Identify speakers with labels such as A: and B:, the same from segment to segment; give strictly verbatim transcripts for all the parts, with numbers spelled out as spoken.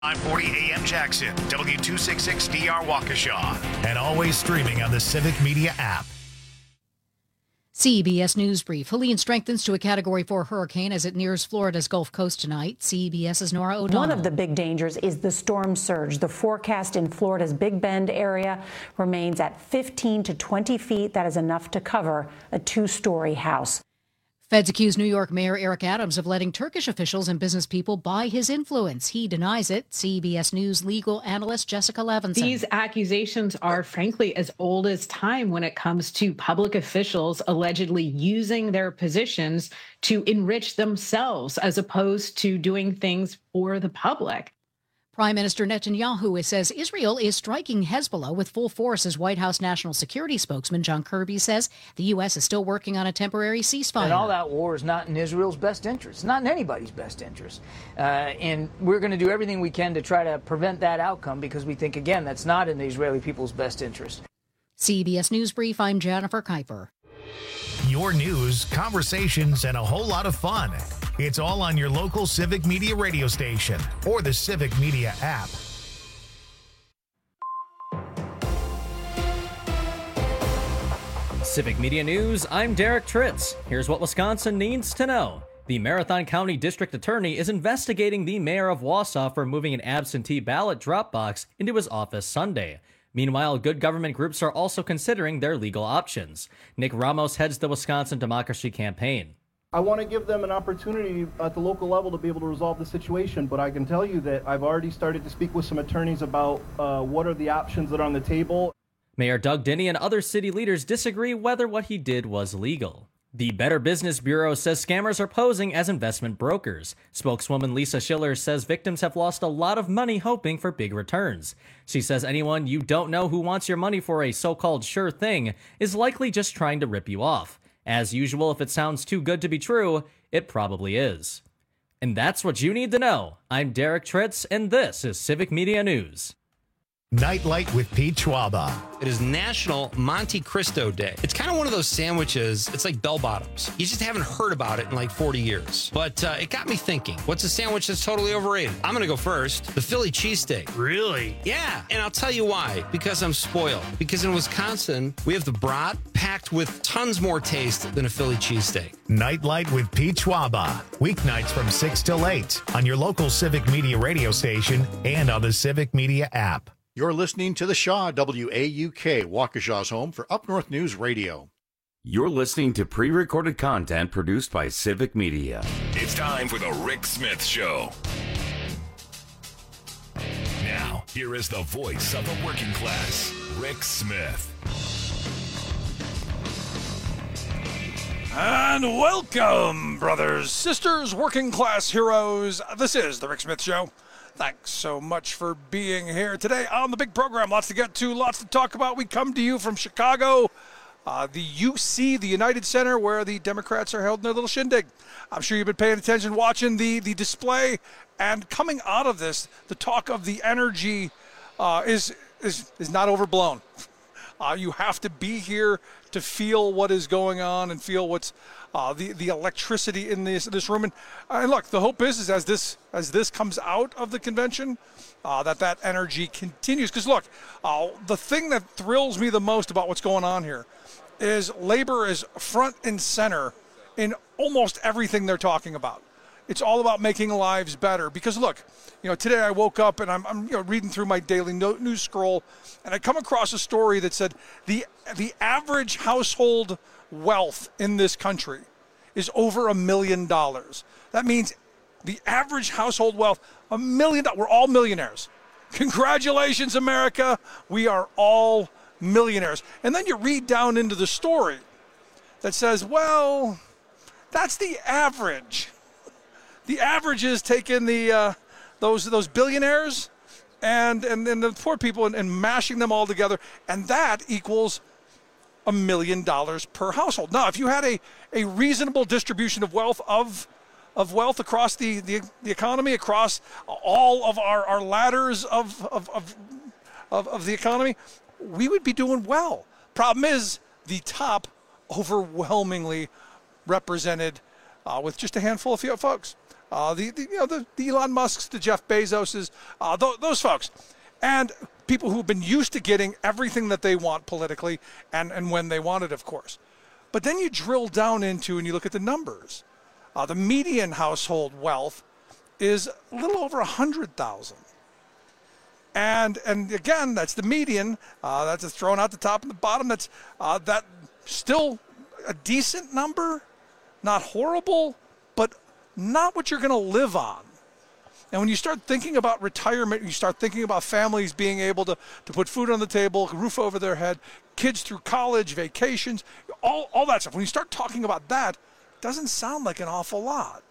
A: nine forty A M Jackson, W two sixty-six D R Waukesha, and always streaming on the Civic Media app.
B: C B S News Brief. Helene strengthens to a Category four hurricane as it nears Florida's Gulf Coast tonight. CBS's Nora O'Donnell.
C: One of the big dangers is the storm surge. The forecast in Florida's Big Bend area remains at fifteen to twenty feet. That is enough to cover a two-story house.
B: Feds accuse New York Mayor Eric Adams of letting Turkish officials and business people buy his influence. He denies it. C B S News legal analyst Jessica Levinson.
D: These accusations are frankly as old as time when it comes to public officials allegedly using their positions to enrich themselves as opposed to doing things for the public.
B: Prime Minister Netanyahu says Israel is striking Hezbollah with full force as White House National Security spokesman John Kirby says the U S is still working on a temporary ceasefire.
E: And all that war is not in Israel's best interest. It's not in anybody's best interest. Uh, and we're going to do everything we can to try to prevent that outcome because we think, again, that's not in the Israeli people's best interest.
B: C B S News Brief, I'm Jennifer Kuiper.
A: Your news, conversations, and a whole lot of fun. It's all on your local Civic Media radio station or the Civic Media app.
F: Civic Media News, I'm Derek Tritz. Here's what Wisconsin needs to know. The Marathon County District Attorney is investigating the mayor of Wausau for moving an absentee ballot drop box into his office Sunday. Meanwhile, good government groups are also considering their legal options. Nick Ramos heads the Wisconsin Democracy Campaign.
G: I want to give them an opportunity at the local level to be able to resolve the situation, but I can tell you that I've already started to speak with some attorneys about uh, what are the options that are on the table.
F: Mayor Doug Dinney and other city leaders disagree whether what he did was legal. The Better Business Bureau says scammers are posing as investment brokers. Spokeswoman Lisa Schiller says victims have lost a lot of money hoping for big returns. She says anyone you don't know who wants your money for a so-called sure thing is likely just trying to rip you off. As usual, if it sounds too good to be true, it probably is. And that's what you need to know. I'm Derek Tritz, and this is Civic Media News.
A: Nightlight with Pete Schwaba.
H: It is National Monte Cristo Day. It's kind of one of those sandwiches. It's like bell bottoms. You just haven't heard about it in like forty years. But uh, it got me thinking, what's a sandwich that's totally overrated? I'm going to go first. The Philly cheesesteak.
A: Really?
H: Yeah. And I'll tell you why. Because I'm spoiled. Because in Wisconsin, we have the brat packed with tons more taste than a Philly cheesesteak.
A: Nightlight with Pete Schwaba. Weeknights from six till eight on your local Civic Media radio station and on the Civic Media app.
I: You're listening to the Shaw, W A U K, Waukesha's home for Up North News Radio.
J: You're listening to pre-recorded content produced by Civic Media.
K: It's time for the Rick Smith Show. Now, here is the voice of the working class, Rick Smith.
L: And welcome, brothers, sisters, working class heroes. This is the Rick Smith Show. Thanks so much for being here today on the big program. Lots to get to, lots to talk about. We come to you from Chicago, uh, the U C, the United Center, where the Democrats are held in their little shindig. I'm sure you've been paying attention, watching the, the display, and coming out of this, the talk of the energy uh, is, is, is not overblown. Uh, you have to be here to feel what is going on and feel what's uh, the the electricity in this this room. And, uh, and look, the hope is, is as this as this comes out of the convention, uh, that that energy continues. Because look, uh, the thing that thrills me the most about what's going on here is labor is front and center in almost everything they're talking about. It's all about making lives better. Because look, you know, today I woke up and I'm, I'm you know, reading through my daily no- news scroll, and I come across a story that said the the average household wealth in this country is over a million dollars. That means the average household wealth, a million dollars. We're all millionaires. Congratulations, America. We are all millionaires. And then you read down into the story that says, well, that's the average. The average is taking the uh, those those billionaires and and, and the poor people and, and mashing them all together, and that equals a million dollars per household. Now, if you had a, a reasonable distribution of wealth of of wealth across the, the, the economy, across all of our, our ladders of of, of of of the economy, we would be doing well. Problem is, the top overwhelmingly represented uh, with just a handful of folks. uh, the, the you know the, the Elon Musks, the Jeff Bezoses, uh, th- those folks, and people who've been used to getting everything that they want politically and, and when they want it, of course. But then you drill down into and you look at the numbers. Uh, the median household wealth is a little over one hundred thousand dollars. And and again, that's the median. Uh, that's thrown out the top and the bottom. That's uh, that still a decent number, not horrible, but not what you're going to live on. And when you start thinking about retirement, you start thinking about families being able to, to put food on the table, roof over their head, kids through college, vacations, all, all that stuff. When you start talking about that, it doesn't sound like an awful lot.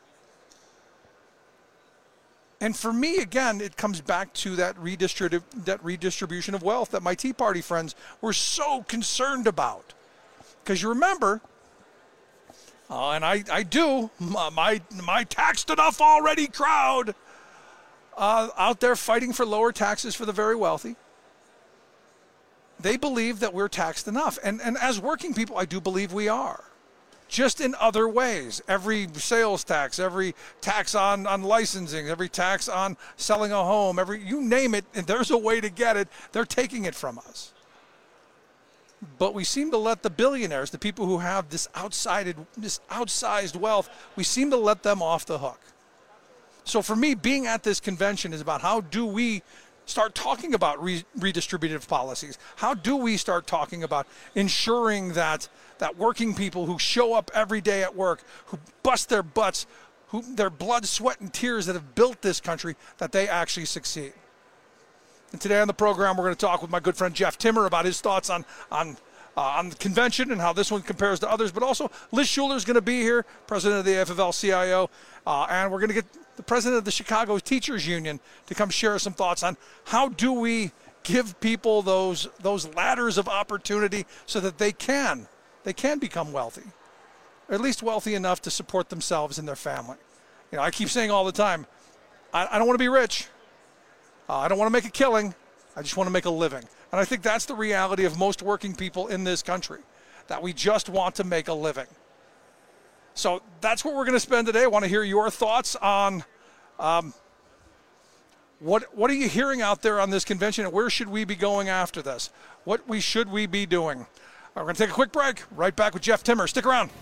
L: And for me, again, it comes back to that, redistribu- that redistribution of wealth that my Tea Party friends were so concerned about. Because you remember, uh, and I, I do, my, my taxed enough already crowd uh, out there fighting for lower taxes for the very wealthy. They believe that we're taxed enough. And, and as working people, I do believe we are. Just in other ways. Every sales tax, every tax on, on licensing, every tax on selling a home, every you name it, and there's a way to get it, they're taking it from us. But we seem to let the billionaires, the people who have this outside, this outsized wealth, we seem to let them off the hook. So for me, being at this convention is about how do we start talking about re- redistributive policies? How do we start talking about ensuring that that working people who show up every day at work, who bust their butts, who their blood, sweat, and tears that have built this country, that they actually succeed? And today on the program, we're going to talk with my good friend Jeff Timmer about his thoughts on on uh, on the convention and how this one compares to others. But also, Liz Shuler is going to be here, president of the A F L C I O, uh, and we're going to get the president of the Chicago Teachers Union to come share some thoughts on how do we give people those those ladders of opportunity so that they can they can become wealthy, or at least wealthy enough to support themselves and their family. You know, I keep saying all the time, I, I don't want to be rich. Uh, I don't want to make a killing. I just want to make a living. And I think that's the reality of most working people in this country, that we just want to make a living. So that's what we're going to spend today. I want to hear your thoughts on um, what what are you hearing out there on this convention, and where should we be going after this? What we should we be doing? We're going to take a quick break. Right back with Jeff Timmer. Stick around.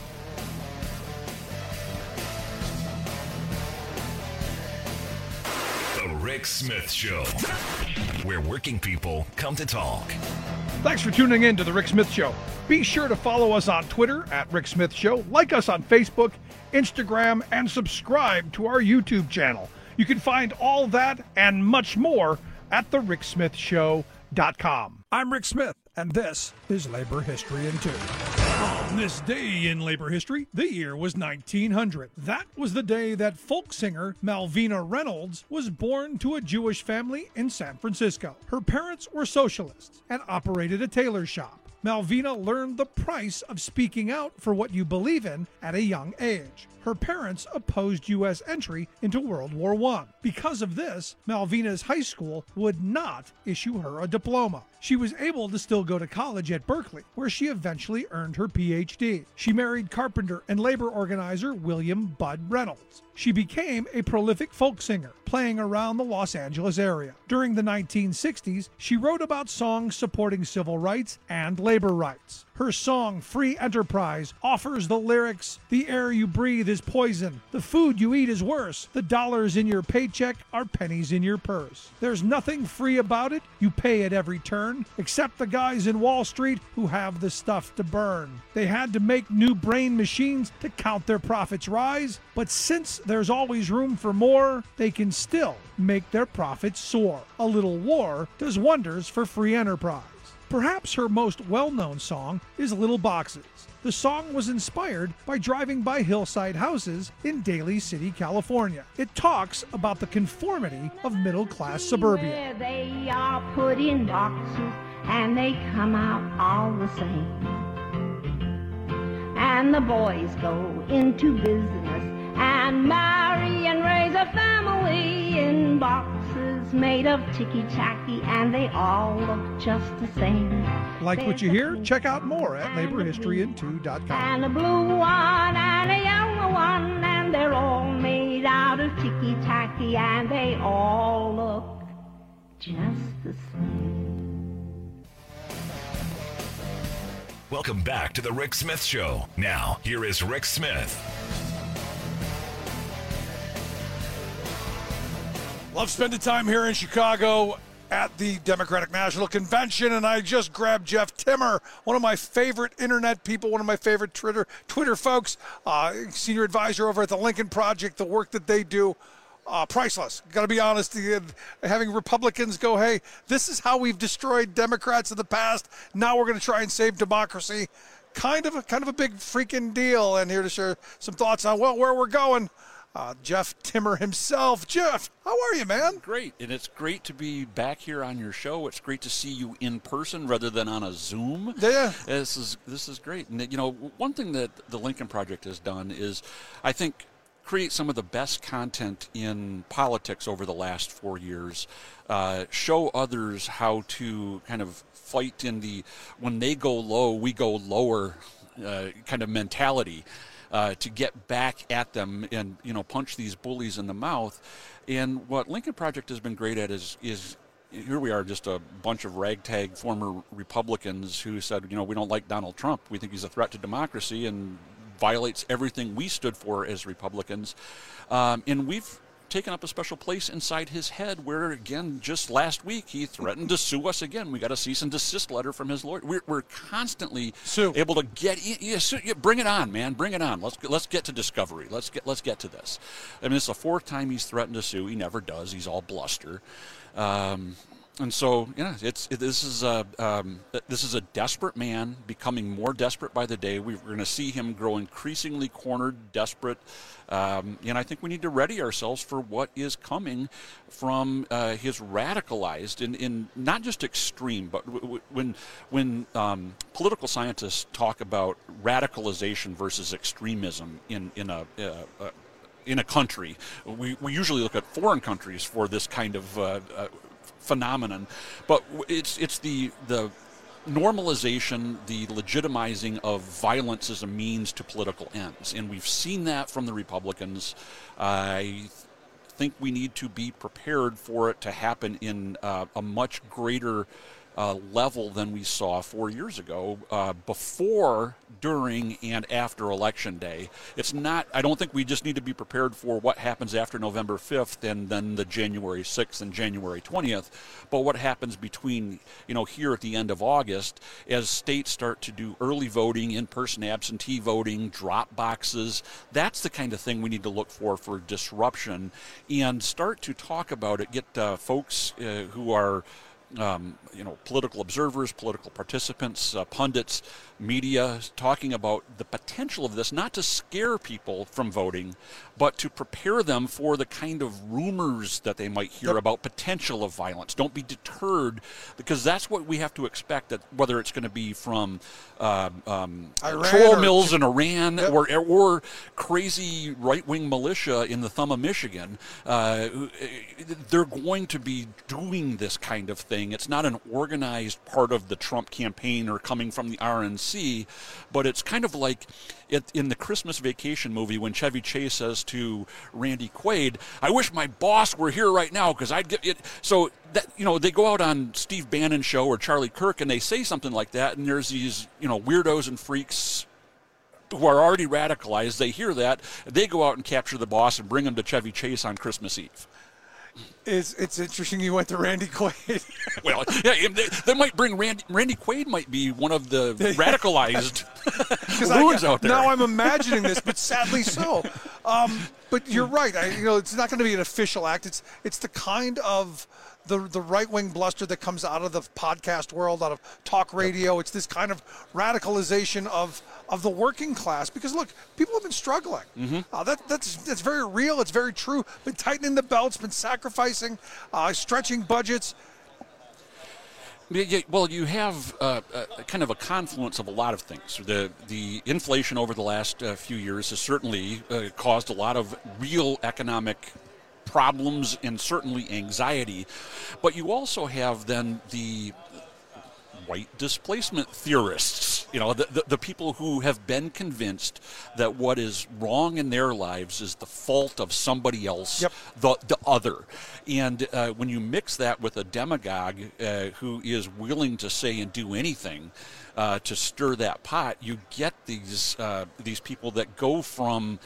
K: The Rick Smith Show, where working people come to talk.
L: Thanks for tuning in to The Rick Smith Show. Be sure to follow us on Twitter at Rick Smith Show, like us on Facebook, Instagram, and subscribe to our YouTube channel. You can find all that and much more at the rick smith show dot com. I'm Rick Smith, and this is Labor History in Two. On this day in labor history, the year was nineteen hundred. That was the day that folk singer Malvina Reynolds was born to a Jewish family in San Francisco. Her parents were socialists and operated a tailor shop. Malvina learned the price of speaking out for what you believe in at a young age. Her parents opposed U S entry into World War One. Because of this, Malvina's high school would not issue her a diploma. She was able to still go to college at Berkeley, where she eventually earned her P H D. She married carpenter and labor organizer William Bud Reynolds. She became a prolific folk singer, playing around the Los Angeles area. During the nineteen sixties, she wrote about songs supporting civil rights and labor rights. Her song, Free Enterprise, offers the lyrics, "The air you breathe is poison. The food you eat is worse. The dollars in your paycheck are pennies in your purse. There's nothing free about it. You pay at every turn, except the guys in Wall Street who have the stuff to burn. They had to make new brain machines to count their profits rise, but since there's always room for more, they can still make their profits soar. A little war does wonders for free enterprise." Perhaps her most well-known song is Little Boxes. The song was inspired by driving by hillside houses in Daly City, California. It talks about the conformity of middle-class suburbia.
M: Where they are put in boxes and they come out all the same. And the boys go into business and marry and raise a family in boxes made of ticky-tacky, and they all look just the same.
L: Like what you hear? Check out more at labor history in two dot com.
M: And a blue one and a yellow one, and they're all made made out of ticky-tacky, and they all look just the same.
K: Welcome back to the Rick Smith Show. Now, here is Rick Smith.
L: Love spending time here in Chicago at the Democratic National Convention, and I just grabbed Jeff Timmer, one of my favorite internet people, one of my favorite Twitter Twitter folks, uh, senior advisor over at the Lincoln Project. The work that they do, uh, priceless. Got to be honest, having Republicans go, hey, this is how we've destroyed Democrats in the past. Now we're going to try and save democracy. Kind of a kind of a big freaking deal. And here to share some thoughts on well where we're going. Uh, Jeff Timmer himself. Jeff, how are you, man?
N: Great, and it's great to be back here on your show. It's great to see you in person rather than on a Zoom.
L: Yeah.
N: This is this is great. And, you know, one thing that the Lincoln Project has done is, I think, create some of the best content in politics over the last four years, uh, show others how to kind of fight in the when they go low, we go lower uh, kind of mentality. Uh, to get back at them and, you know, punch these bullies in the mouth. And what Lincoln Project has been great at is, is here we are, just a bunch of ragtag former Republicans who said, you know, we don't like Donald Trump. We think he's a threat to democracy and violates everything we stood for as Republicans. Um, and we've taken up a special place inside his head where, again, just last week, he threatened to sue us again. We got a cease and desist letter from his lawyer. We're, we're constantly
L: sue.
N: able to get in. Yeah, sue, yeah, bring it on, man. Bring it on. Let's let's get to discovery. Let's get let's get to this. I mean, it's the fourth time he's threatened to sue. He never does. He's all bluster. Um, And so, yeah, it's it, this is a um, this is a desperate man becoming more desperate by the day. We're going to see him grow increasingly cornered, desperate, um, and I think we need to ready ourselves for what is coming from uh, his radicalized in, in not just extreme, but w- w- when when um, political scientists talk about radicalization versus extremism in in a, a, a in a country, we we usually look at foreign countries for this kind of uh, uh, phenomenon, but it's it's the the normalization, the legitimizing of violence as a means to political ends, and we've seen that from the Republicans. I think we need to be prepared for it to happen in uh, a much greater uh, level than we saw four years ago, uh, before, during, and after Election Day. It's not, I don't think we just need to be prepared for what happens after November fifth and then the January sixth and January twentieth, but what happens between, you know, here at the end of August as states start to do early voting, in-person absentee voting, drop boxes. That's the kind of thing we need to look for for disruption and start to talk about it, get uh, folks uh, who are Um, you know, political observers, political participants, uh, pundits, media, talking about the potential of this, not to scare people from voting, but to prepare them for the kind of rumors that they might hear yep. about potential of violence. Don't be deterred, because that's what we have to expect, that whether it's going to be from uh, um, troll mills in Iran yep. or, or crazy right-wing militia in the thumb of Michigan, uh, they're going to be doing this kind of thing. It's not an organized part of the Trump campaign or coming from the R N C, but it's kind of like it, in the Christmas Vacation movie when Chevy Chase says to Randy Quaid, "I wish my boss were here right now because I'd get it." So that, you know, they go out on Steve Bannon's show or Charlie Kirk and they say something like that, and there's these, you know, weirdos and freaks who are already radicalized. They hear that, they go out and capture the boss and bring him to Chevy Chase on Christmas Eve.
L: It's, it's interesting you went to Randy Quaid.
N: Well, yeah, they, they might bring Randy. Randy Quaid might be one of the radicalized loons out there.
L: Now I'm imagining this, but sadly so. Um, but you're right. I, you know, it's not going to be an official act. It's it's the kind of the the right-wing bluster that comes out of the podcast world, out of talk radio. It's this kind of radicalization of of the working class. Because look, people have been struggling.
N: Mm-hmm.
L: Uh, that that's that's very real. It's very true. Been tightening the belts. Been sacrificing, uh, stretching budgets.
N: Yeah, well, you have uh, a, kind of a confluence of a lot of things. The the inflation over the last uh, few years has certainly uh, caused a lot of real economic problems and certainly anxiety. But you also have then the white displacement theorists You know, the, the, the people who have been convinced that what is wrong in their lives is the fault of somebody else,
L: yep.
N: the, the other. And uh, when you mix that with a demagogue uh, who is willing to say and do anything uh, to stir that pot, you get these uh, these people that go from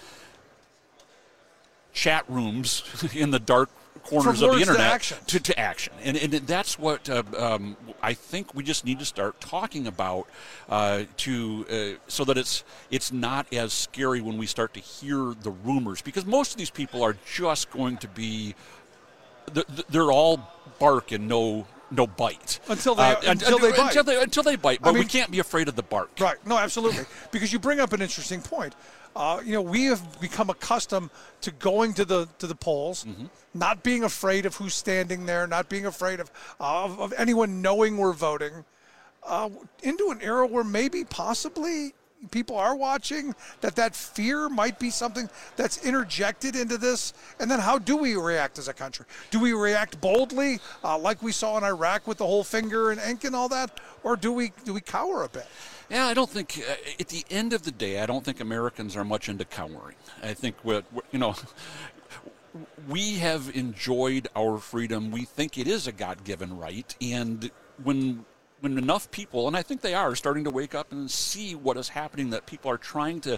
N: chat rooms in the dark corners
L: From
N: of the internet
L: to action.
N: To, to action. And, and that's what uh, um, I think we just need to start talking about uh, to uh, so that it's it's not as scary when we start to hear the rumors, because most of these people are just going to be they're, they're all bark and no no bite
L: until they
N: uh,
L: until, they bite.
N: until they until they bite. But
L: I mean,
N: we can't be afraid of the bark.
L: Right. No, absolutely. Because you bring up an interesting point. Uh, you know, we have become accustomed to going to the to the polls, mm-hmm. not being afraid of who's standing there, not being afraid of uh, of, of anyone knowing we're voting, uh, into an era where maybe possibly people are watching, that that fear might be something that's interjected into this. And then how do we react as a country? Do we react boldly, uh, like we saw in Iraq with the whole finger and ink and all that, or do we do we cower a bit?
N: Yeah, I don't think, uh, at the end of the day, I don't think Americans are much into cowering. I think, what you know, we have enjoyed our freedom. We think it is a God-given right. And when when enough people, and I think they are, starting to wake up and see what is happening, that people are trying to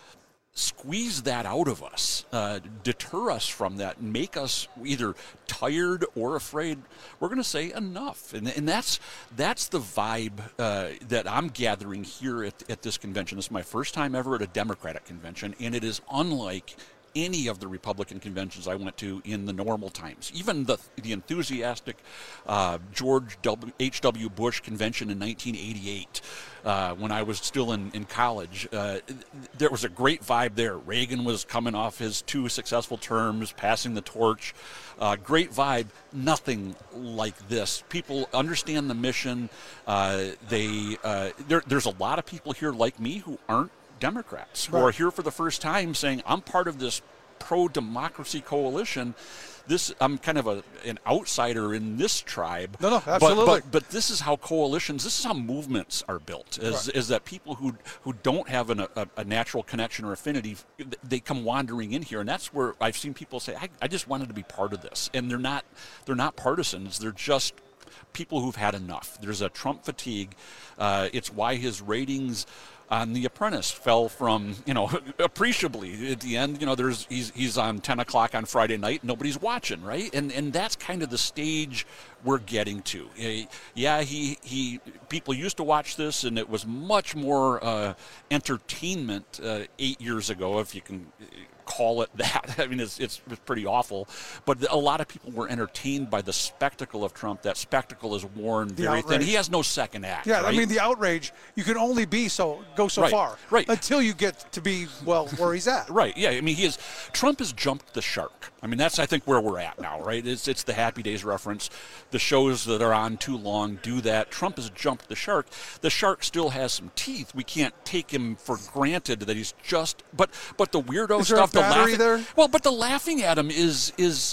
N: squeeze that out of us, uh, deter us from that, make us either tired or afraid, we're going to say enough. And, and that's that's the vibe uh, that I'm gathering here at, at this convention. This is my first time ever at a Democratic convention, and it is unlike any of the Republican conventions I went to in the normal times. Even the the enthusiastic uh, George W. H W. Bush convention in nineteen eighty-eight, uh, when I was still in, in college, uh, there was a great vibe there. Reagan was coming off his two successful terms, passing the torch. Uh, great vibe. Nothing like this. People understand the mission. Uh, they uh, there, There's a lot of people here like me who aren't Democrats, who
L: right.
N: are here for the first time saying, I'm part of this pro-democracy coalition. This I'm kind of a an outsider in this tribe.
L: No, no, absolutely.
N: But, but, but this is how coalitions, this is how movements are built, is,
L: right.
N: is that people who who don't have an, a, a natural connection or affinity, they come wandering in here. And that's where I've seen people say, I, I just wanted to be part of this. And they're not they're not partisans. They're just people who've had enough. There's a Trump fatigue. Uh, it's why his ratings on The Apprentice fell from, you know, appreciably at the end. You know, there's he's he's on ten o'clock on Friday night. Nobody's watching, right? And and that's kind of the stage we're getting to. Yeah, he he people used to watch this, and it was much more uh, entertainment uh, eight years ago, if you can call it that. I mean, it's, it's pretty awful. But a lot of people were entertained by the spectacle of Trump. That spectacle is worn
L: The
N: very
L: outrage.
N: thin. He has no second act.
L: Yeah,
N: right?
L: I mean, the outrage, you can only be so go so
N: Right,
L: far.
N: right.
L: Until you get to be, well, where he's at.
N: Right, yeah. I mean, he is. Trump has jumped the shark. I mean, that's, I think, where we're at now, right? It's, it's the Happy Days reference. The shows that are on too long do that. Trump has jumped the shark. The shark still has some teeth. We can't take him for granted that he's just. But but the weirdo
L: Is there
N: stuff,
L: a
N: the
L: battery
N: laughing.
L: there?
N: Well, but the laughing at him is is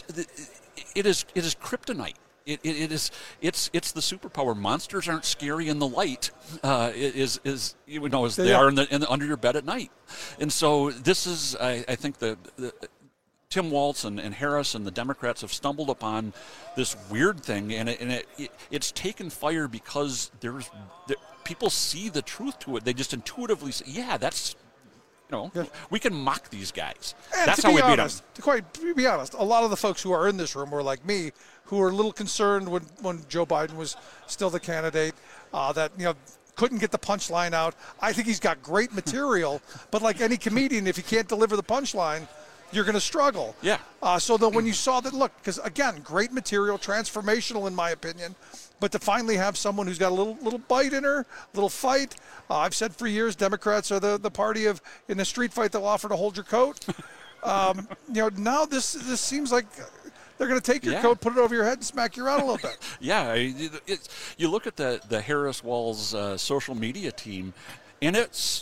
N: it is it is kryptonite. It, it, it is it's it's the superpower. Monsters aren't scary in the light. Uh, it is is you know as they
L: Yeah.
N: are in the, in the under your bed at night. And so this is I, I think the. the Tim Walz and, and Harris and the Democrats have stumbled upon this weird thing, and, it, and it, it, it's taken fire because there's there, people see the truth to it. They just intuitively say, yeah, that's, you know,
L: Yeah.
N: we can mock these guys.
L: And
N: That's
L: to
N: how
L: be
N: we beat them.
L: honest, to quite to be honest, a lot of the folks who are in this room were like me, who were a little concerned when, when Joe Biden was still the candidate, uh, that, you know, couldn't get the punchline out. I think he's got great material, but like any comedian, if you can't deliver the punchline, you're going to struggle.
N: Yeah.
L: Uh, so then when you saw that, look, because again, great material, transformational in my opinion, but to finally have someone who's got a little little bite in her, little fight. Uh, I've said for years, Democrats are the, the party of, in a street fight, they'll offer to hold your coat. um, you know, now this this seems like they're going to take your
N: Yeah.
L: coat, put it over your head, and smack you around a little bit.
N: Yeah, it, it's, you look at the the Harris Walz uh, social media team, and it's uh,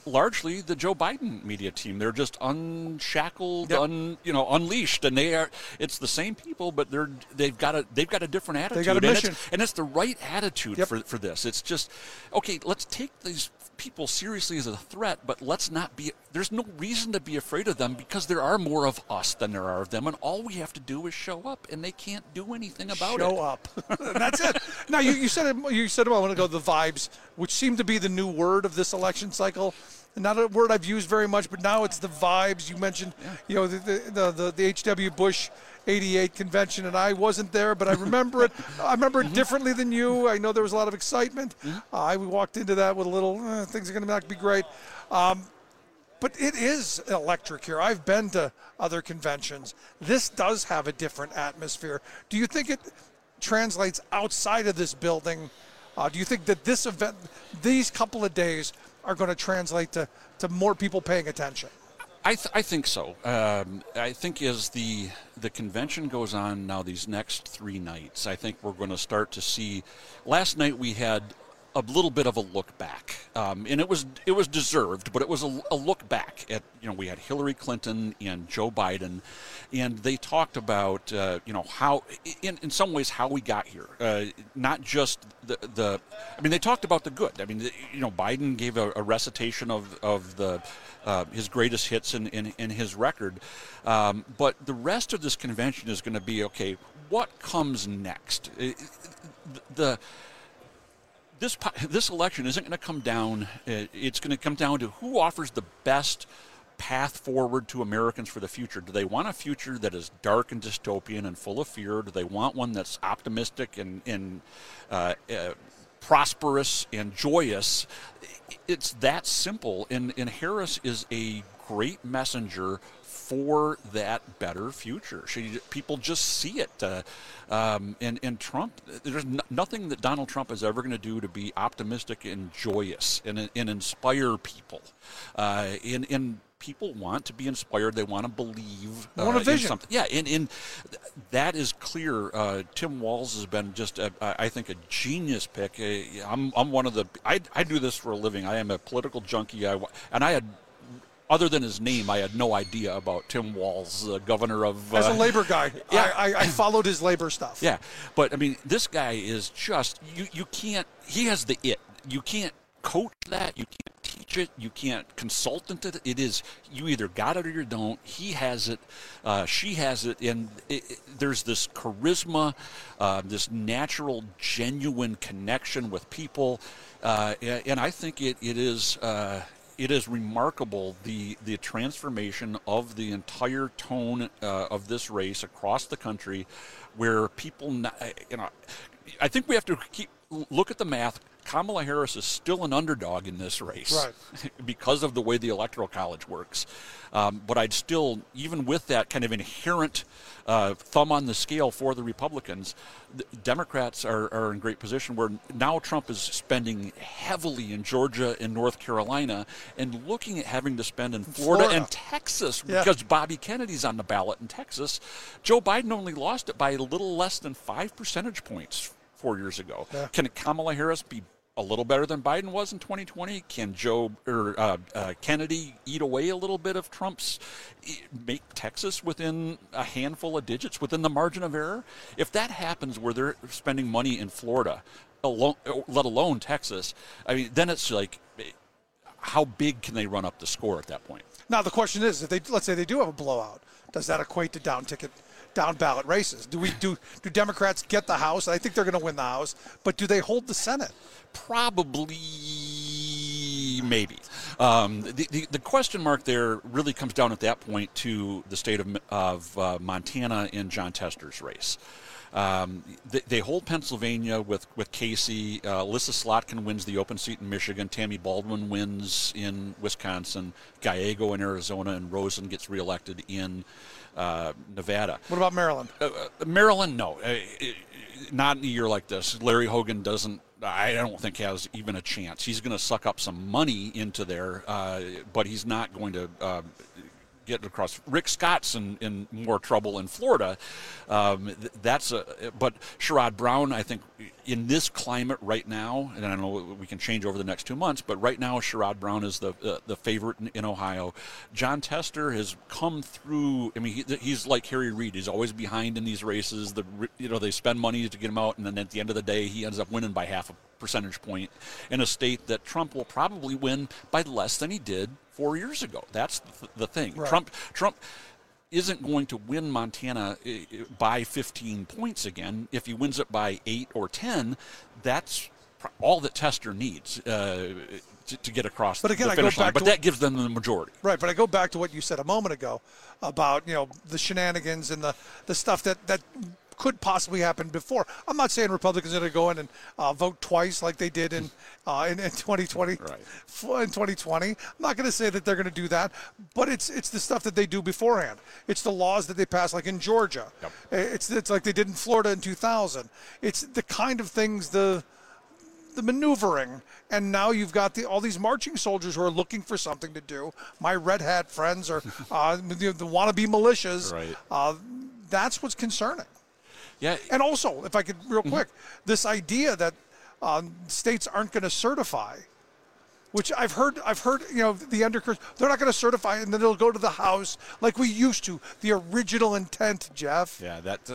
N: largely the Joe Biden media team. They're just unshackled,
L: yep.
N: un, you know, unleashed, and they are. It's the same people, but they're they've got a they've got a different attitude.
L: They got a
N: and
L: mission,
N: it's, and it's the right attitude
L: yep.
N: for for this. It's just okay. Let's take these people seriously as a threat, but let's not be. There's no reason to be afraid of them because there are more of us than there are of them, and all we have to do is show up, and they can't do anything about
L: show
N: it.
L: Show up. That's it. Now you, you said it, you said a moment ago the vibes, which seem to be the new word of this election cycle. Not a word I've used very much, but now it's the vibes. You mentioned, yeah. you know, the the, the the H W Bush eighty-eight convention, and I wasn't there, but I remember it. I remember it differently than you. I know there was a lot of excitement. Uh, I walked into that with a little, uh, things are going to not be great. Um, but it is electric here. I've been to other conventions. This does have a different atmosphere. Do you think it translates outside of this building? Uh, do you think that this event, these couple of days, are going to translate to, to more people paying attention?
N: I, th- I think so. Um, I think as the the convention goes on now, these next three nights, I think we're going to start to see. Last night we had a little bit of a look back, um, and it was it was deserved, but it was a, a look back at, you know, we had Hillary Clinton and Joe Biden, and they talked about uh, you know how in, in some ways how we got here, uh, not just the the I mean they talked about the good. I mean the, you know Biden gave a, a recitation of of the uh, his greatest hits in in, in his record, um, but the rest of this convention is going to be okay. What comes next? The, the This this election isn't going to come down, it's going to come down to who offers the best path forward to Americans for the future. Do they want a future that is dark and dystopian and full of fear? Do they want one that's optimistic and, and uh, uh, prosperous and joyous? It's that simple, and, and Harris is a great messenger for that better future. She, people just see it. Uh, um, and, and Trump, there's no, nothing that Donald Trump is ever going to do to be optimistic and joyous and, and inspire people. Uh, and, and people want to be inspired. They want to believe uh,
L: want a vision.
N: in something. Yeah, and, and that is clear. Uh, Tim Walz has been just, a, I think, a genius pick. Uh, I'm, I'm one of the, I, I do this for a living. I am a political junkie. I, and I had, other than his name, I had no idea about Tim Walz, the uh, governor of... Uh,
L: As a labor guy,
N: yeah.
L: I, I, I followed his labor stuff.
N: Yeah, but, I mean, this guy is just... You, you can't... He has the it. You can't coach that. You can't teach it. You can't consult into it. It is... You either got it or you don't. He has it. Uh, she has it. And it, it, there's this charisma, uh, this natural, genuine connection with people. Uh, and, and I think it, it is... Uh, It is remarkable, the the transformation of the entire tone uh, of this race across the country, where people, not, you know, I think we have to keep look at the math. Kamala Harris is still an underdog in this race,
L: right,
N: because of the way the Electoral College works. Um, but I'd still, even with that kind of inherent uh, thumb on the scale for the Republicans, the Democrats are, are in great position where now Trump is spending heavily in Georgia and North Carolina and looking at having to spend in Florida,
L: Florida.
N: and Texas,
L: yeah.
N: because Bobby Kennedy's on the ballot in Texas. Joe Biden only lost it by a little less than five percentage points four years ago.
L: Yeah.
N: Can Kamala Harris be a little better than Biden was in twenty twenty? Can Joe or uh, uh, Kennedy eat away a little bit of Trump's, make Texas within a handful of digits, within the margin of error? If that happens where they're spending money in Florida, alone, let alone Texas, I mean, then it's like, how big can they run up the score at that point?
L: Now the question is, if they let's say they do have a blowout, does that equate to down ticket, down ballot races? Do we do do Democrats get the House? I think they're going to win the House, but do they hold the Senate?
N: Probably, maybe. Um, the, the the question mark there really comes down at that point to the state of of uh, Montana in John Tester's race. Um, they, they hold Pennsylvania with, with Casey. Uh, Alyssa Slotkin wins the open seat in Michigan. Tammy Baldwin wins in Wisconsin. Gallego in Arizona, and Rosen gets reelected in uh, Nevada.
L: What about Maryland?
N: Uh, uh, Maryland, no. Uh, not in a year like this. Larry Hogan doesn't, I don't think, has even a chance. He's going to suck up some money into there, uh, but he's not going to uh, get across. Rick Scott's in, in more trouble in Florida. Um, that's a, but Sherrod Brown, I think, in this climate right now, and I know we can change over the next two months, but right now Sherrod Brown is the uh, the favorite in, in Ohio. Jon Tester has come through. I mean, he, he's like Harry Reid. He's always behind in these races. The you know they spend money to get him out, and then at the end of the day, he ends up winning by half a percentage point in a state that Trump will probably win by less than he did four years ago. That's the, the thing.
L: Right.
N: Trump Trump. isn't going to win Montana by fifteen points again. If he wins it by eight or ten, that's all that Tester needs uh, to, to get across
L: but again,
N: the
L: I go
N: finish line.
L: back
N: But
L: to
N: that
L: what,
N: gives them the majority.
L: Right, but I go back to what you said a moment ago about, you know, the shenanigans and the, the stuff that, that could possibly happen before. I'm not saying Republicans are going to go in and uh, vote twice like they did in uh, in, in twenty twenty. Right. In twenty twenty, I'm not going to say that they're going to do that, but it's it's the stuff that they do beforehand. It's the laws that they pass, like in Georgia. Yep. It's it's like they did in Florida in two thousand. It's the kind of things the the maneuvering, and now you've got the all these marching soldiers who are looking for something to do. My red hat friends are uh, the, the wannabe militias.
N: Right.
L: Uh, that's what's concerning.
N: Yeah.
L: And also, if I could real quick, mm-hmm. this idea that um, states aren't going to certify, which I've heard, I've heard, you know, the undercurrent, they're not going to certify, and then it'll go to the House like we used to. The original intent, Jeff.
N: Yeah, that. Uh,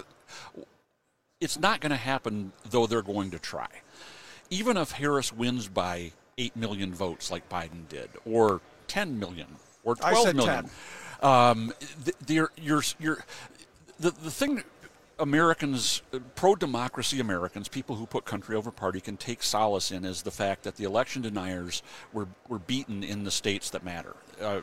N: it's not going to happen, though they're going to try. Even if Harris wins by eight million votes, like Biden did, or ten million, or twelve
L: I said
N: million,
L: ten.
N: Um, you're, you're, you're, the the thing. Americans, pro-democracy Americans, people who put country over party, can take solace in is the fact that the election deniers were, were beaten in the states that matter. Uh,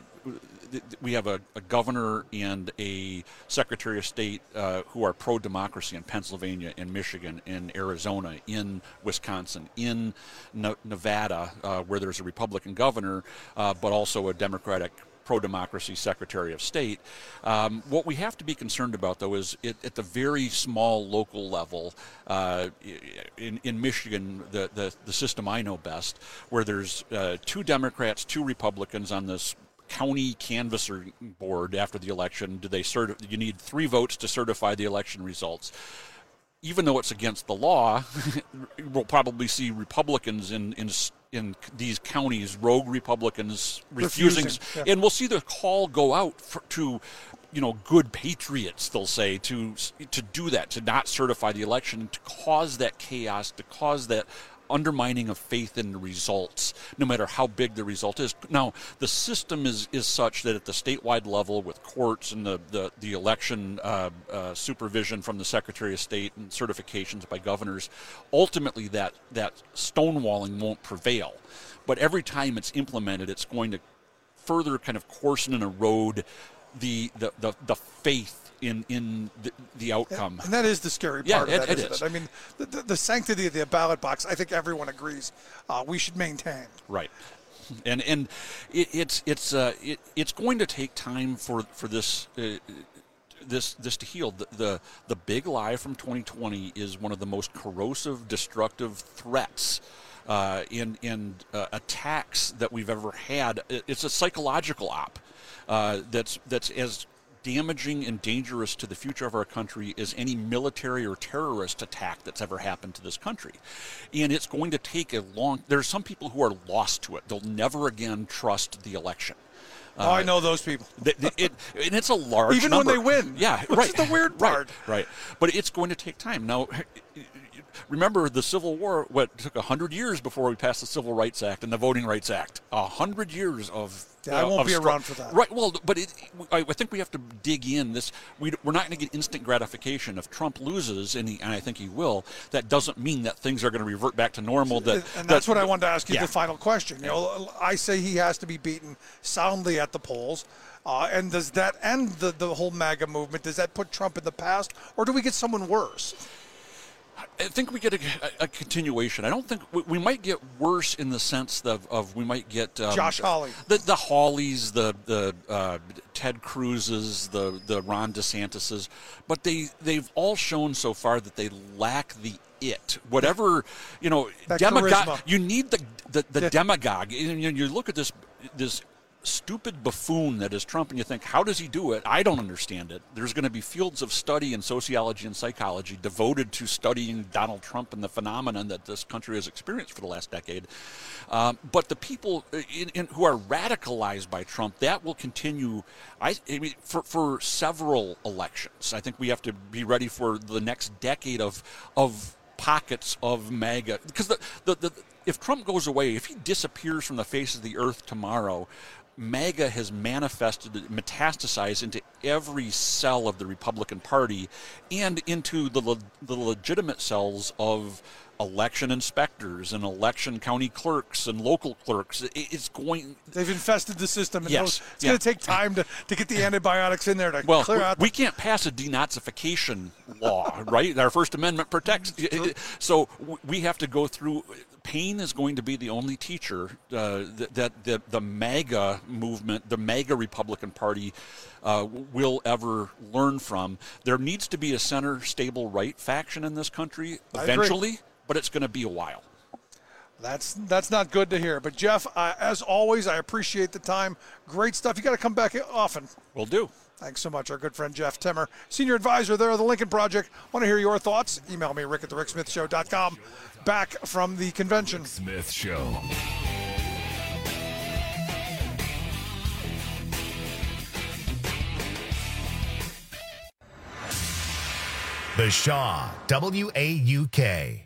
N: we have a, a governor and a secretary of state uh, who are pro-democracy in Pennsylvania, in Michigan, in Arizona, in Wisconsin, in no- Nevada, uh, where there's a Republican governor, uh, but also a Democratic pro-democracy Secretary of State. Um, what we have to be concerned about, though, is it, at the very small local level, uh, in, in Michigan, the, the, the system I know best, where there's uh, two Democrats, two Republicans on this county canvasser board after the election. Do they certi- you need three votes to certify the election results. Even though it's against the law, we'll probably see Republicans in in in these counties, rogue Republicans refusing,
L: refusing yeah.
N: and we'll see the call go out for, to, you know, good patriots, they'll say, to to do that, to not certify the election, to cause that chaos, to cause that undermining of faith in the results, no matter how big the result is. Now, the system is, is such that at the statewide level, with courts and the, the, the election uh, uh, supervision from the Secretary of State and certifications by governors, ultimately that, that stonewalling won't prevail. But every time it's implemented, it's going to further kind of coarsen and erode the, the, the, the faith in in the, the outcome.
L: And that is the scary part
N: yeah,
L: of
N: it,
L: that,
N: it
L: isn't
N: is.
L: it? I mean, the, the, the sanctity of the ballot box, I think everyone agrees uh, we should maintain.
N: Right. And and it, it's it's uh, it, it's going to take time for for this uh, this this to heal. The, the the big lie from twenty twenty is one of the most corrosive, destructive threats uh, in in uh, attacks that we've ever had. It's a psychological op uh, that's that's as damaging and dangerous to the future of our country as any military or terrorist attack that's ever happened to this country. And it's going to take a long... There are some people who are lost to it. They'll never again trust the election.
L: Oh, uh, I know those people.
N: it, it, and it's a large
L: Even
N: number.
L: when they win.
N: Yeah,
L: which
N: right.
L: is the weird part.
N: Right, right. But it's going to take time. Now, remember, the Civil War, what, took one hundred years before we passed the Civil Rights Act and the Voting Rights Act. one hundred years of...
L: Yeah, I won't
N: uh,
L: be
N: str-
L: around for that.
N: Right, well, but it, I, I think we have to dig in. This we, We're not going to get instant gratification. If Trump loses, and, he, and I think he will, that doesn't mean that things are going to revert back to normal. That,
L: and that's
N: that,
L: what I wanted to ask you,
N: yeah.
L: the final question. You know, I say he has to be beaten soundly at the polls. Uh, and does that end the, the whole MAGA movement? Does that put Trump in the past? Or do we get someone worse?
N: I think we get a, a continuation. I don't think we, we might get worse in the sense of, of we might get um,
L: Josh Hawley,
N: the the Hawleys, the the uh, Ted Cruz's, the the Ron DeSantis's, but they they've all shown so far that they lack the it. Whatever you know,
L: that
N: demagogue.
L: charisma.
N: You need the the, the
L: yeah.
N: demagogue. You, you look at this this. stupid buffoon that is Trump, and you think, how does he do it? I don't understand it. There's going to be fields of study in sociology and psychology devoted to studying Donald Trump and the phenomenon that this country has experienced for the last decade. Um, but the people in, in, who are radicalized by Trump, that will continue I, I mean, for, for several elections. I think we have to be ready for the next decade of of pockets of MAGA. Because the, the, the, if Trump goes away, if he disappears from the face of the earth tomorrow, MAGA has manifested, metastasized into every cell of the Republican Party and into the le- the legitimate cells of election inspectors and election county clerks and local clerks. It's going.
L: They've infested the system. And
N: yes,
L: it's
N: yeah.
L: going to take time to, to get the antibiotics in there to
N: well,
L: clear
N: we,
L: out.
N: We can't pass a denazification law, right? Our First Amendment protects. So we have to go through. Pain is going to be the only teacher uh, that, that, that the MAGA movement, the MAGA Republican Party, uh, will ever learn from. There needs to be a center, stable right faction in this country eventually, but it's going to be a while.
L: That's that's not good to hear. But, Jeff, uh, as always, I appreciate the time. Great stuff. You got to come back often.
N: Will do.
L: Thanks so much. Our good friend Jeff Timmer, Senior Advisor there of the Lincoln Project. Want to hear your thoughts? Email me, rick at the rick smith show dot com. Back from the convention.
K: Rick Smith Show.
A: The Shaw, W A U K.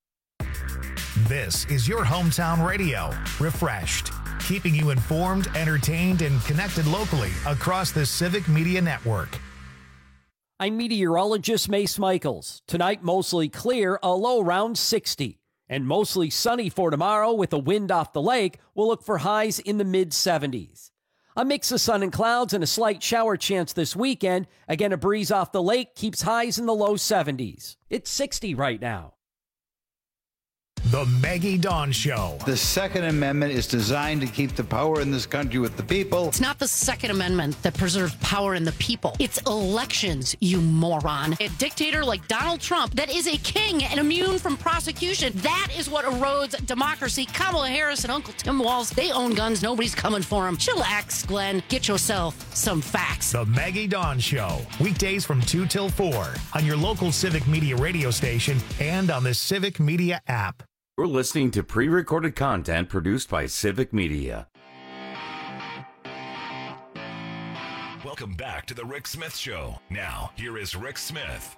A: This is your hometown radio, refreshed, keeping you informed, entertained, and connected locally across the Civic Media Network.
O: I'm meteorologist Mace Michaels. Tonight, mostly clear, a low around sixty. And mostly sunny for tomorrow with a wind off the lake. We'll look for highs in the mid seventies. A mix of sun and clouds and a slight shower chance this weekend. Again, a breeze off the lake keeps highs in the low seventies. It's sixty right now.
A: The Maggie Dawn Show.
P: The Second Amendment is designed to keep the power in this country with the people.
Q: It's not the Second Amendment that preserves power in the people. It's elections, you moron. A dictator like Donald Trump that is a king and immune from prosecution. That is what erodes democracy. Kamala Harris and Uncle Tim Walz, they own guns. Nobody's coming for them. Chillax, Glenn. Get yourself some facts.
A: The Maggie Dawn Show. Weekdays from two till four on your local Civic Media radio station and on the Civic Media app.
J: We're listening to pre-recorded content produced by Civic Media.
K: Welcome back to the Rick Smith Show. Now, here is Rick Smith.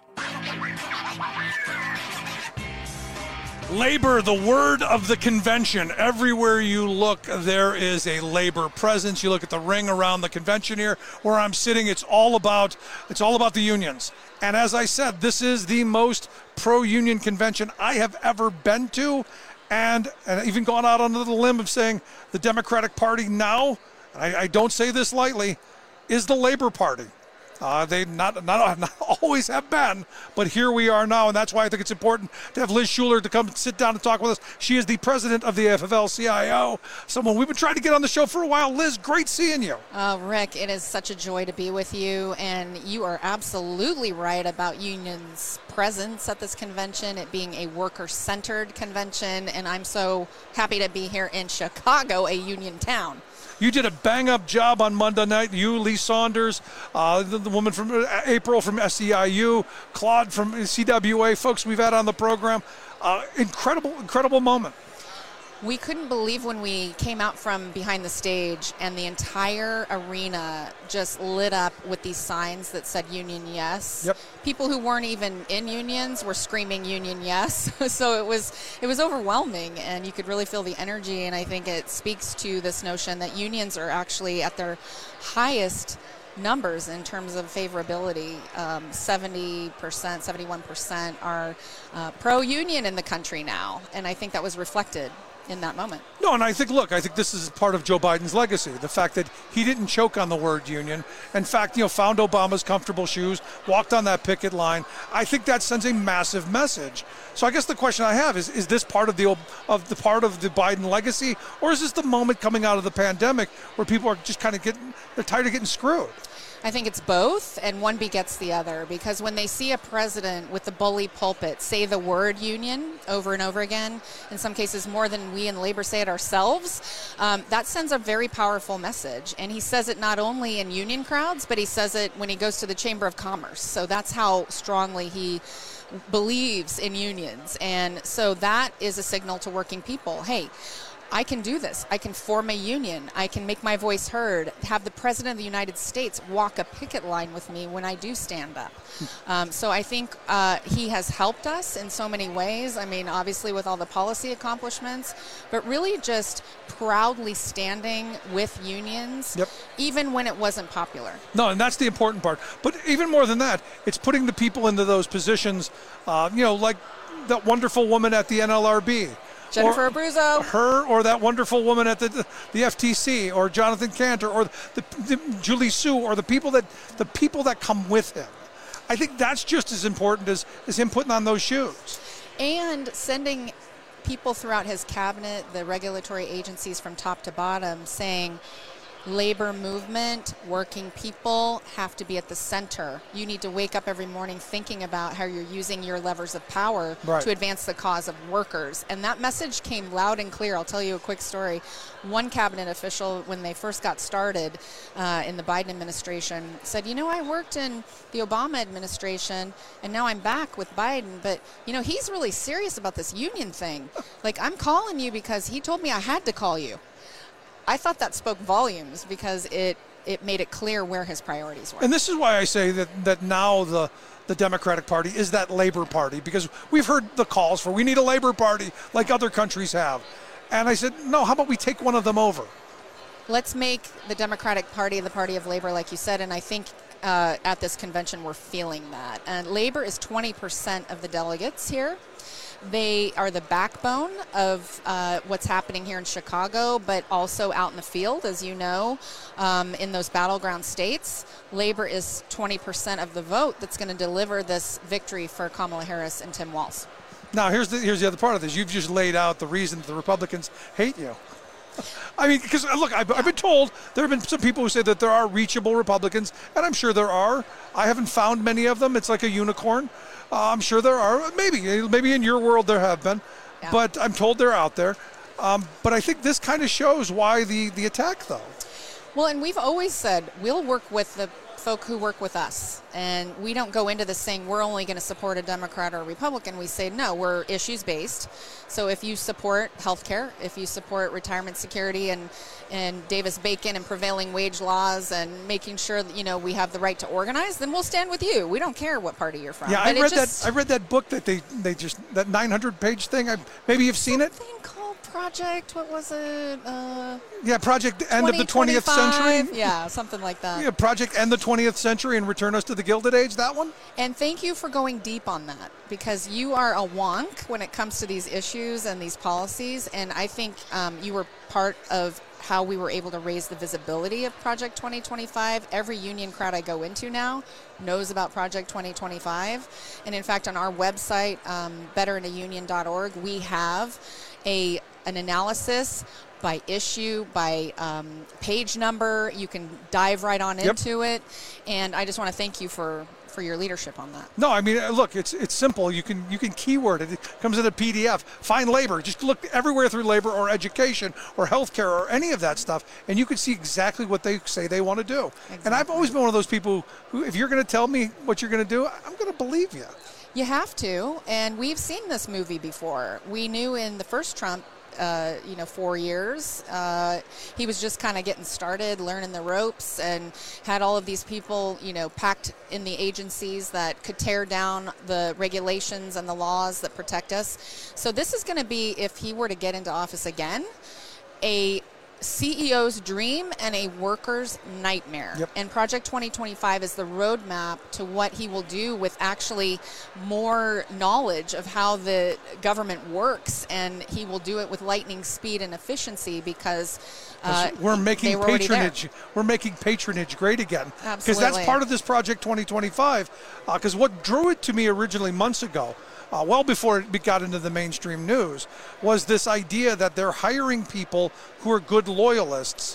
L: Labor, the word of the convention. Everywhere you look, there is a labor presence. You look at the ring around the convention here where I'm sitting, it's all about it's all about the unions. And as I said, this is the most pro-union convention I have ever been to. And, and even gone out on the limb of saying the Democratic Party now, and I, I don't say this lightly, is the Labor Party. Uh, they not, not not always have been, but here we are now, and that's why I think it's important to have Liz Shuler to come sit down and talk with us. She is the president of the A F L C I O, someone we've been trying to get on the show for a while. Liz, great seeing you.
R: Uh, Rick, it is such a joy to be with you, and you are absolutely right about unions' presence at this convention, it being a worker-centered convention, and I'm so happy to be here in Chicago, a union town.
L: You did a bang-up job on Monday night. You, Lee Saunders, uh, the, the woman from uh, April from S E I U, Claude from C W A, folks we've had on the program. Uh, incredible, incredible moment.
R: We couldn't believe when we came out from behind the stage and the entire arena just lit up with these signs that said union yes.
L: Yep.
R: People who weren't even in unions were screaming union yes. So it was it was overwhelming, and you could really feel the energy, and I think it speaks to this notion that unions are actually at their highest numbers in terms of favorability. um, seventy percent, seventy-one percent are uh, pro-union in the country now, and I think that was reflected in that moment.
L: No, and I think, look, I think this is part of Joe Biden's legacy, the fact that he didn't choke on the word union. In fact, you know, found Obama's comfortable shoes, walked on that picket line. I think that sends a massive message. So I guess the question I have is, is this part of the of the part of the Biden legacy, or is this the moment coming out of the pandemic where people are just kind of getting, they're tired of getting screwed?
R: I think it's both, and one begets the other, because when they see a president with the bully pulpit say the word union over and over again, in some cases more than we in labor say it ourselves, um, that sends a very powerful message. And he says it not only in union crowds, but he says it when he goes to the Chamber of Commerce. So that's how strongly he believes in unions. And so that is a signal to working people. Hey, I can do this. I can form a union. I can make my voice heard. Have the President of the United States walk a picket line with me when I do stand up. Um, so I think uh, he has helped us in so many ways. I mean, obviously with all the policy accomplishments, but really just proudly standing with unions,
L: yep.
R: even when it wasn't popular.
L: No, and that's the important part. But even more than that, it's putting the people into those positions, uh, you know, like that wonderful woman at the N L R B.
R: Jennifer
L: or
R: Abruzzo.
L: Her or that wonderful woman at the the F T C, or Jonathan Cantor, or the, the Julie Su, or the people that the people that come with him. I think that's just as important as, as him putting on those shoes.
R: And sending people throughout his cabinet, the regulatory agencies from top to bottom, saying labor movement, working people have to be at the center. You need to wake up every morning thinking about how you're using your levers of power
L: right.
R: to advance the cause of workers. And that message came loud and clear. I'll tell you a quick story. One cabinet official, when they first got started uh, in the Biden administration, said, you know, I worked in the Obama administration and now I'm back with Biden, but, you know, he's really serious about this union thing. Like, I'm calling you because he told me I had to call you. I thought that spoke volumes because it, it made it clear where his priorities were.
L: And this is why I say that, that now the, the Democratic Party is that labor party, because we've heard the calls for we need a labor party like other countries have. And I said, no, how about we take one of them over?
R: Let's make the Democratic Party the party of labor, like you said, and I think uh, at this convention we're feeling that. And labor is twenty percent of the delegates here. They are the backbone of uh, what's happening here in Chicago, but also out in the field, as you know, um, in those battleground states. Labor is twenty percent of the vote that's going to deliver this victory for Kamala Harris and Tim Walz.
L: Now, here's the, here's the other part of this. You've just laid out the reason that the Republicans hate you. I mean, because, look, I've, I've been told there have been some people who say that there are reachable Republicans, and I'm sure there are. I haven't found many of them. It's like a unicorn. Uh, I'm sure there are. Maybe, maybe in your world there have been, yeah. But I'm told they're out there. Um, but I think this kind of shows why the, the attack, though.
R: Well, and we've always said we'll work with the folk who work with us. And we don't go into this saying we're only going to support a Democrat or a Republican. We say, no, we're issues-based. So if you support health care, if you support retirement security and, and Davis-Bacon and prevailing wage laws and making sure that, you know, we have the right to organize, then we'll stand with you. We don't care what party you're from.
L: Yeah,
R: but
L: I read
R: just,
L: that I read that book that they, they just, that nine hundred page thing. I, maybe you've seen it?
R: Something called Project, what was it? Uh,
L: yeah, Project End of the twentieth Century.
R: Yeah, something like that.
L: Yeah, Project End the twentieth Century and Return Us to the Gilded Age, that one?
R: And thank you for going deep on that, because you are a wonk when it comes to these issues and these policies, and I think um, you were part of how we were able to raise the visibility of Project twenty twenty-five. Every union crowd I go into now knows about Project twenty twenty-five. And in fact, on our website, um, better in a union dot org, we have a an analysis by issue, by um, page number. You can dive right on
L: yep.
R: into it. And I just want to thank you for, for your leadership on that.
L: No, I mean, look, it's it's simple. You can you can keyword it. It comes in a P D F. Find labor. Just look everywhere through labor or education or healthcare or any of that stuff, and you can see exactly what they say they want to do. Exactly. And I've always been one of those people who, if you're going to tell me what you're going to do, I'm going to believe you.
R: You have to, and we've seen this movie before. We knew in the first Trump Uh, you know, four years. Uh, he was just kind of getting started, learning the ropes, and had all of these people, you know, packed in the agencies that could tear down the regulations and the laws that protect us. So this is going to be, if he were to get into office again, a C E O's dream and a worker's nightmare.
L: Yep.
R: And Project twenty twenty-five is the roadmap to what he will do with actually more knowledge of how the government works, and he will do it with lightning speed and efficiency because uh,
L: we're making
R: were
L: patronage. We're making patronage great again.
R: Absolutely.
L: Because that's part of this Project twenty twenty-five. Because uh, what drew it to me originally months ago, Uh, well before it got into the mainstream news, was this idea that they're hiring people who are good loyalists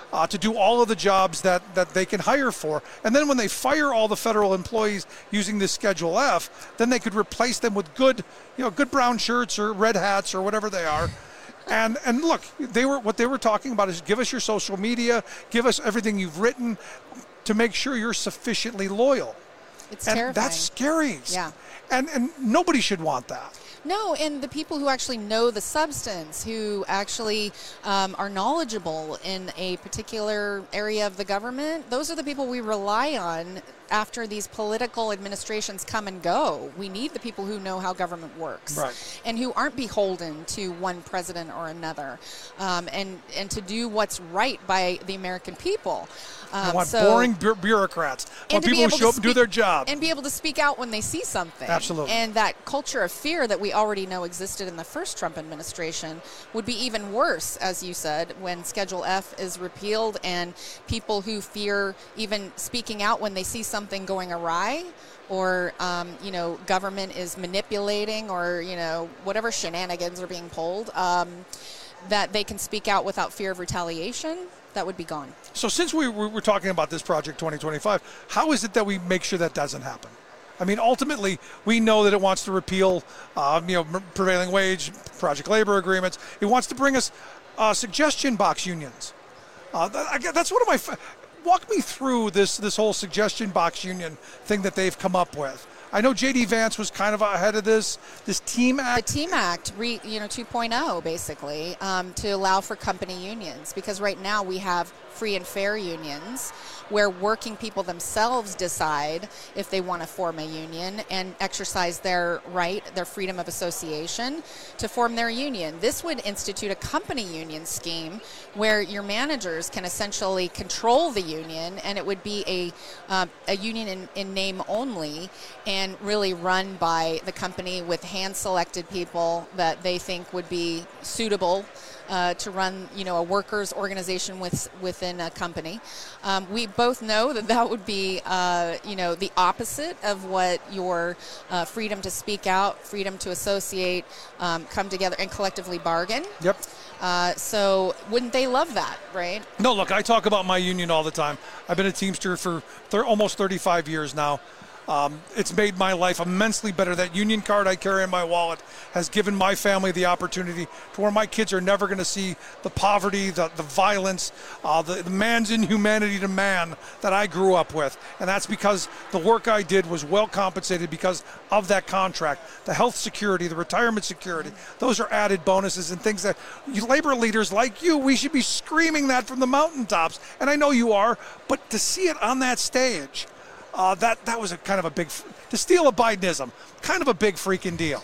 L: uh, to do all of the jobs that, that they can hire for. And then when they fire all the federal employees using this Schedule F, then they could replace them with good, you know, good brown shirts or red hats or whatever they are. And and look, they were what they were talking about is give us your social media, give us everything you've written to make sure you're sufficiently loyal.
R: It's
L: and
R: terrifying.
L: That's scary.
R: Yeah.
L: And and nobody should want that.
R: No, and the people who actually know the substance, who actually um, are knowledgeable in a particular area of the government, those are the people we rely on after these political administrations come and go. We need the people who know how government works,
L: right,
R: and who aren't beholden to one president or another, um, and, and to do what's right by the American people. Um,
L: I want
R: so,
L: boring bu- bureaucrats. I want
R: to be
L: people who
R: able
L: show
R: to
L: up and do
R: speak-
L: their job.
R: And be able to speak out when they see something.
L: Absolutely.
R: And that culture of fear that we already know existed in the first Trump administration would be even worse, as you said, when Schedule F is repealed and people who fear even speaking out when they see something going awry, or, um, you know, government is manipulating, or, you know, whatever shenanigans are being pulled, um, that they can speak out without fear of retaliation. That would be gone.
L: So since we were we're talking about this Project twenty twenty-five, how is it that we make sure that doesn't happen? I mean, ultimately, we know that it wants to repeal, uh, you know, prevailing wage, project labor agreements. It wants to bring us uh, suggestion box unions. Uh, that, that's one of my. Walk me through this this whole suggestion box union thing that they've come up with. I know J D Vance was kind of ahead of this, this TEAM Act.
R: The TEAM Act, re, you know, two point oh, basically, um, to allow for company unions. Because right now we have free and fair unions where working people themselves decide if they want to form a union and exercise their right, their freedom of association to form their union. This would institute a company union scheme where your managers can essentially control the union, and it would be a, um, a union in, in name only, and really run by the company with hand-selected people that they think would be suitable Uh, to run, you know, a workers' organization with, within a company. Um, we both know that that would be, uh, you know, the opposite of what your uh, freedom to speak out, freedom to associate, um, come together and collectively bargain.
L: Yep.
R: Uh, so wouldn't they love that, right?
L: No, look, I talk about my union all the time. I've been a Teamster for thir- almost thirty-five years now. Um, it's made my life immensely better. That union card I carry in my wallet has given my family the opportunity to where my kids are never going to see the poverty, the, the violence, uh, the, the man's inhumanity to man that I grew up with. And that's because the work I did was well compensated because of that contract. The health security, the retirement security, those are added bonuses and things that you labor leaders like you, we should be screaming that from the mountaintops. And I know you are, but to see it on that stage, Uh, that that was a kind of a big, to steal a Bidenism, kind of a big freaking deal.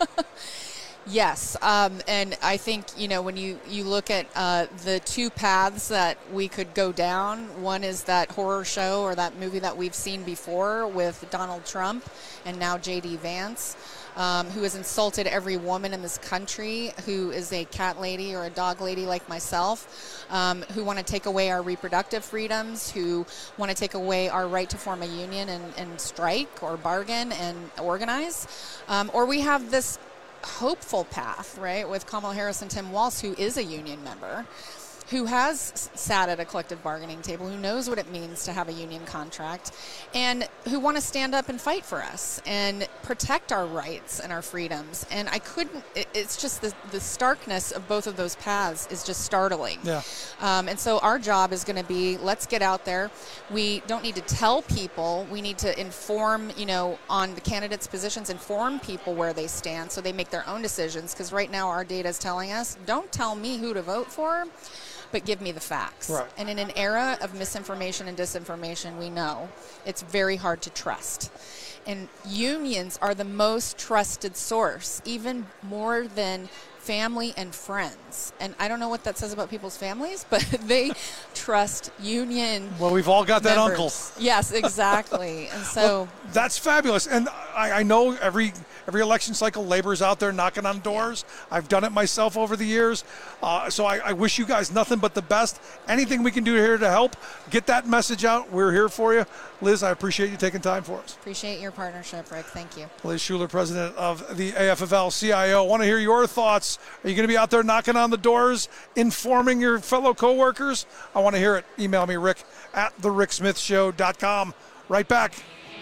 R: Yes, um, and I think, you know, when you, you look at uh, the two paths that we could go down, one is that horror show or that movie that we've seen before with Donald Trump and now J D Vance, um, who has insulted every woman in this country who is a cat lady or a dog lady like myself, um, who want to take away our reproductive freedoms, who want to take away our right to form a union and, and strike or bargain and organize. Um, or we have this hopeful path, right, with Kamala Harris and Tim Walz, who is a union member, who has sat at a collective bargaining table, who knows what it means to have a union contract, and who want to stand up and fight for us and protect our rights and our freedoms. And I couldn't, it, it's just the, the starkness of both of those paths is just startling.
L: Yeah.
R: Um, and so our job is going to be, let's get out there. We don't need to tell people. We need to inform, you know, on the candidates' positions, inform people where they stand so they make their own decisions. Because right now our data is telling us, don't tell me who to vote for, but give me the facts.
L: Right.
R: And in an era of misinformation and disinformation, we know it's very hard to trust. And unions are the most trusted source, even more than family and friends. And I don't know what that says about people's families, but they trust union
L: Well, we've all got that
R: members.
L: uncle.
R: Yes, exactly. And so
L: well, that's fabulous. And I, I know every every election cycle, labor's out there knocking on doors. Yeah. I've done it myself over the years. Uh, so I, I wish you guys nothing but the best. Anything we can do here to help get that message out, we're here for you. Liz, I appreciate you taking time for us.
R: Appreciate your your partnership, Rick. Thank you.
L: Liz Schuler, president of the A F F L C I O. Want to hear your thoughts. Are you going to be out there knocking on the doors, informing your fellow coworkers? I want to hear it. Email me, Rick, at the rick smith show dot com. Right back.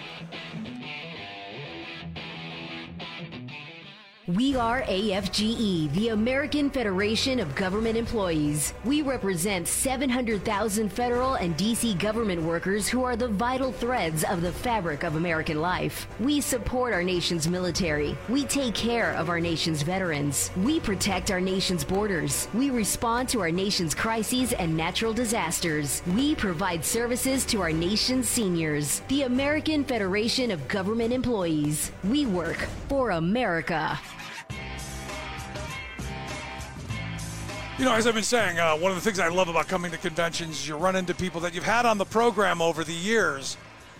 S: We are A F G E, the American Federation of Government Employees. We represent seven hundred thousand federal and D C government workers who are the vital threads of the fabric of American life. We support our nation's military. We take care of our nation's veterans. We protect our nation's borders. We respond to our nation's crises and natural disasters. We provide services to our nation's seniors. The American Federation of Government Employees. We work for America.
L: You know, as I've been saying, uh, one of the things I love about coming to conventions is you run into people that you've had on the program over the years,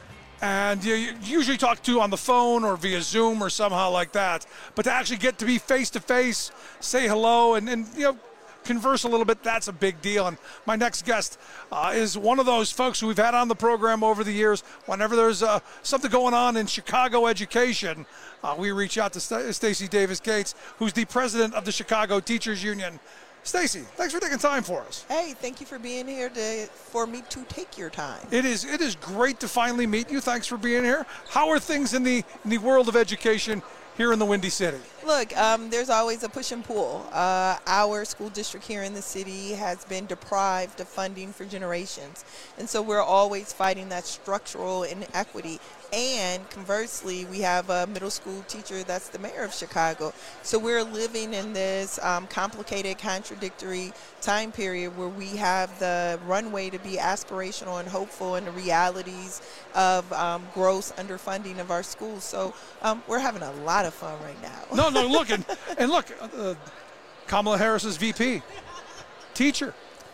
L: and you, you usually talk to on the phone or via Zoom or somehow like that. But to actually get to be face-to-face, say hello, and, and you know, converse a little bit, that's a big deal. And my next guest uh, is one of those folks who we've had on the program over the years. Whenever there's uh, something going on in Chicago education, uh, we reach out to St- Stacey Davis Gates, who's the president of the Chicago Teachers Union. Stacey, thanks for taking time for us.
T: Hey, thank you for being here to for me to take your time.
L: It is it is great to finally meet you. Thanks for being here. How are things in the in the world of education here in the Windy City?
T: Look, um, there's always a push and pull. Uh, our school district here in the city has been deprived of funding for generations. And so we're always fighting that structural inequity. And conversely, we have a middle school teacher that's the mayor of Chicago. So we're living in this um, complicated, contradictory time period where we have the runway to be aspirational and hopeful in the realities of um, gross underfunding of our schools. So um, we're having a lot of fun right now.
L: No, no, look, and, and look, uh, Kamala Harris's V P, teacher.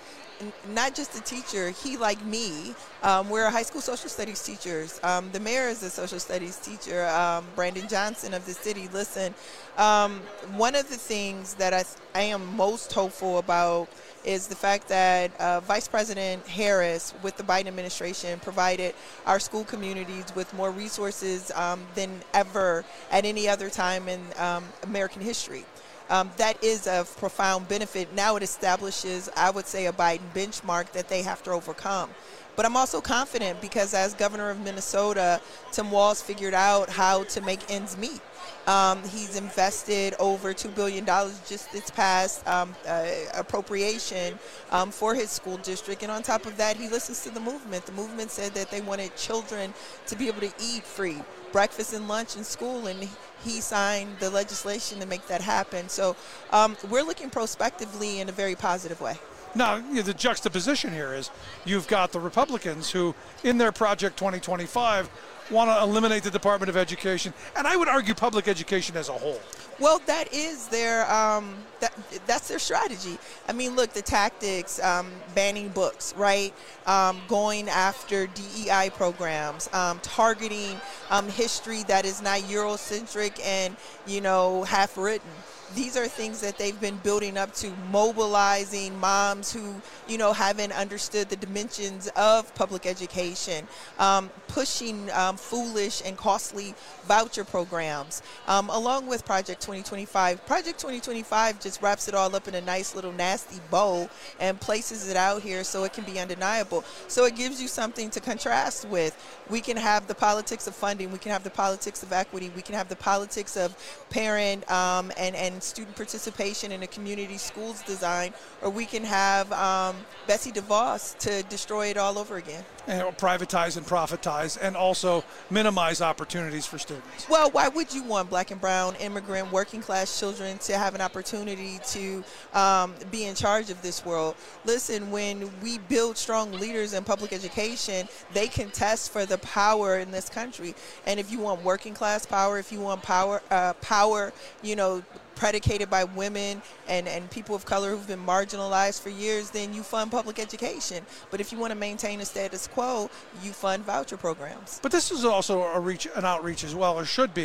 T: Not just a teacher, he like me, um, we're high school social studies teachers. Um, the mayor is a social studies teacher, um, Brandon Johnson of the city. Listen, um, one of the things that I, I am most hopeful about is the fact that uh, Vice President Harris with the Biden administration provided our school communities with more resources um, than ever at any other time in um, American history. Um, that is of profound benefit. Now it establishes, I would say, a Biden benchmark that they have to overcome. But I'm also confident because as governor of Minnesota, Tim Walz figured out how to make ends meet. Um, he's invested over two billion dollars just this past um, uh, appropriation um, for his school district. And on top of that, he listens to the movement. The movement said that they wanted children to be able to eat free, breakfast and lunch in school, and he signed the legislation to make that happen. So um, we're looking prospectively in a very positive way.
L: Now, you know, the juxtaposition here is you've got the Republicans who, in their Project twenty twenty-five, want to eliminate the Department of Education, and I would argue public education as a whole.
T: Well, that is their um, that that's their strategy. I mean, look, the tactics, um, banning books, right? Um, going after D E I programs, um, targeting um, history that is not Eurocentric and, you know, half written. These are things that they've been building up to, mobilizing moms who, you know, haven't understood the dimensions of public education, um, pushing um, foolish and costly voucher programs, um, along with Project twenty twenty-five. Project twenty twenty-five just wraps it all up in a nice little nasty bow and places it out here so it can be undeniable. So it gives you something to contrast with. We can have the politics of funding. We can have the politics of equity. We can have the politics of parent um, and, and student participation in a community schools design, or we can have um, Betsy DeVos to destroy it all over again.
L: And privatize and profitize and also minimize opportunities for students.
T: Well, why would you want black and brown, immigrant, working class children to have an opportunity to um, be in charge of this world? Listen, when we build strong leaders in public education, they contest for the power in this country. And if you want working class power, if you want power, uh, power, you know, predicated by women and, and people of color who've been marginalized for years, then you fund public education. But if you want to maintain a status quo, you fund voucher programs.
L: But this is also a reach, an outreach as well, or should be,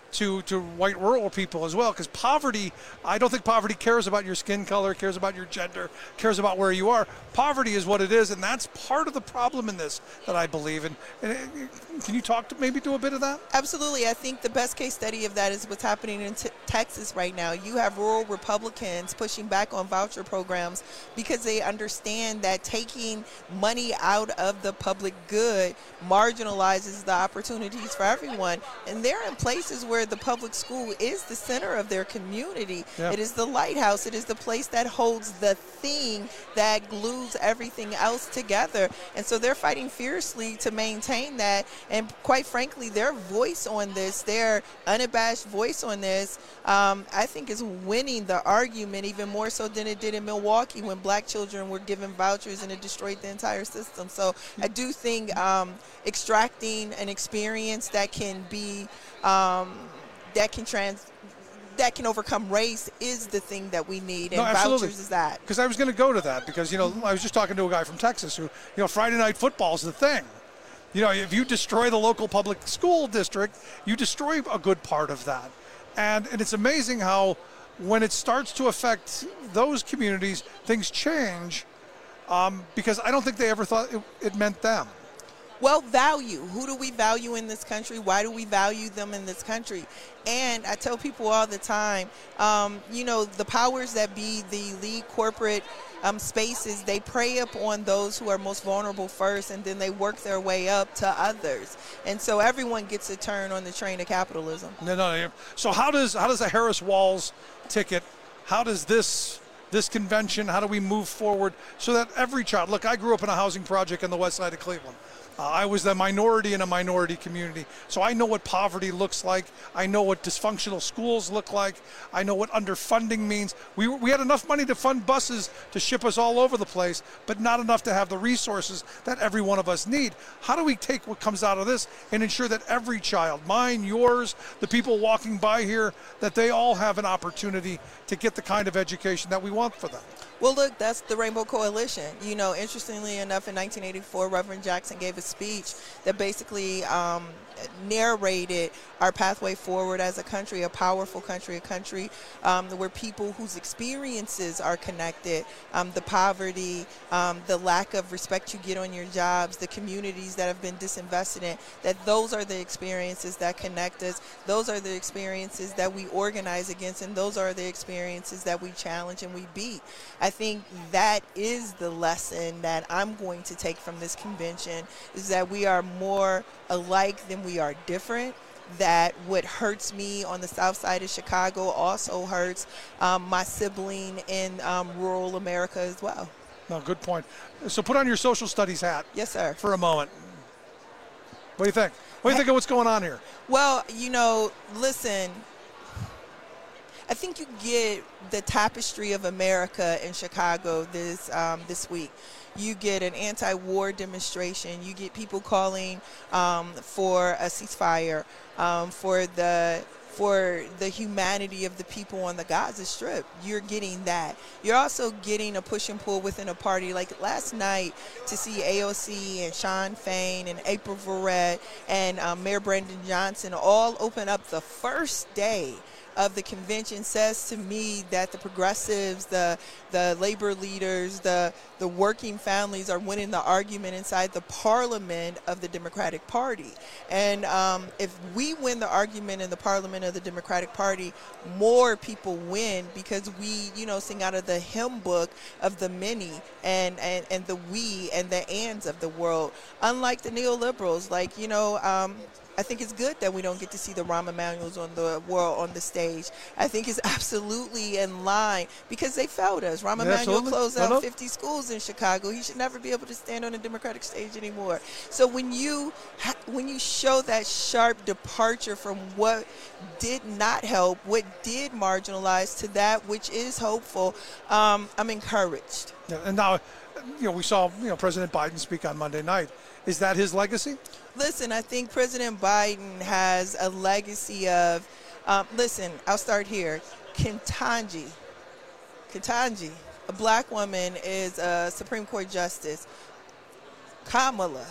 L: to, to white rural people as well, because poverty, I don't think poverty cares about your skin color, cares about your gender, cares about where you are. Poverty is what it is, and that's part of the problem in this that I believe in. And, and can you talk to maybe do a bit of that?
T: Absolutely. I think the best case study of that is what's happening in t- Texas right now. You have rural Republicans pushing back on voucher programs because they understand that taking money out of the public good marginalizes the opportunities for everyone. And they're in places where the public school is the center of their community. Yeah. It is the lighthouse. It is the place that holds the thing that glues everything else together. And so they're fighting fiercely to maintain that. And quite frankly, their voice on this, their unabashed voice on this, um, I think is winning the argument even more so than it did in Milwaukee when black children were given vouchers and it destroyed the entire system. So I do think um, extracting an experience that can be um, that can trans that can overcome race is the thing that we need, and no, vouchers is that.
L: Because I was going to go to that, because, you know, I was just talking to a guy from Texas who, you know, Friday night football is the thing. You know, if you destroy the local public school district, you destroy a good part of that. And, and it's amazing how when it starts to affect those communities, things change, um, because I don't think they ever thought it, it meant them.
T: Well, value. Who do we value in this country? Why do we value them in this country? And I tell people all the time, um, you know, the powers that be, the elite corporate um, spaces, they prey up on those who are most vulnerable first, and then they work their way up to others. And so everyone gets a turn on the train of capitalism.
L: No, no. So how does how does the Harris Walz ticket, how does this this convention, how do we move forward so that every child, look, I grew up in a housing project in the west side of Cleveland. Uh, I was the minority in a minority community, so I know what poverty looks like. I know what dysfunctional schools look like. I know what underfunding means. We, we had enough money to fund buses to ship us all over the place, but not enough to have the resources that every one of us need. How do we take what comes out of this and ensure that every child, mine, yours, the people walking by here, that they all have an opportunity to get the kind of education that we want for them?
T: Well, look, that's the Rainbow Coalition. You know, interestingly enough, in nineteen eighty-four, Reverend Jackson gave a speech that basically um, narrated our pathway forward as a country, a powerful country, a country um, where people whose experiences are connected, um, the poverty, um, the lack of respect you get on your jobs, the communities that have been disinvested in, that those are the experiences that connect us. Those are the experiences that we organize against, and those are the experiences that we challenge and we beat. I think that is the lesson that I'm going to take from this convention, is that we are more alike than we are different, that what hurts me on the south side of Chicago also hurts um, my sibling in um, rural America as well.
L: No, good point. So put on your social studies hat.
T: Yes, sir.
L: For a moment. What do you think? What do you think of what's going on here?
T: Well, you know, listen, I think you get the tapestry of America in Chicago this um, this week. You get an anti-war demonstration. You get people calling um, for a ceasefire, um, for the for the humanity of the people on the Gaza Strip. You're getting that. You're also getting a push and pull within a party. Like last night, to see A O C and Sean Fain and April Verrett and um, Mayor Brandon Johnson all open up the first day of the convention says to me that the progressives, the the labor leaders, the the working families are winning the argument inside the parliament of the Democratic Party. And um, if we win the argument in the parliament of the Democratic Party, more people win, because we, you know, sing out of the hymn book of the many and, and, and the we and the ands of the world. Unlike the neoliberals, like, you know, um, I think it's good that we don't get to see the Rahm Emanuels on the world on the stage. I think it's absolutely in line, because they failed us. Rahm
L: Yeah,
T: Emanuel
L: absolutely.
T: closed
L: No,
T: out
L: no.
T: fifty schools in Chicago. He should never be able to stand on a Democratic stage anymore. So when you ha- when you show that sharp departure from what did not help, what did marginalize, to that which is hopeful, um, I'm encouraged.
L: Yeah, and now, you know, we saw, you know, President Biden speak on Monday night. Is that his legacy?
T: Listen, I think President Biden has a legacy of, um, listen, I'll start here. Ketanji, Ketanji, a black woman, is a Supreme Court justice. Kamala,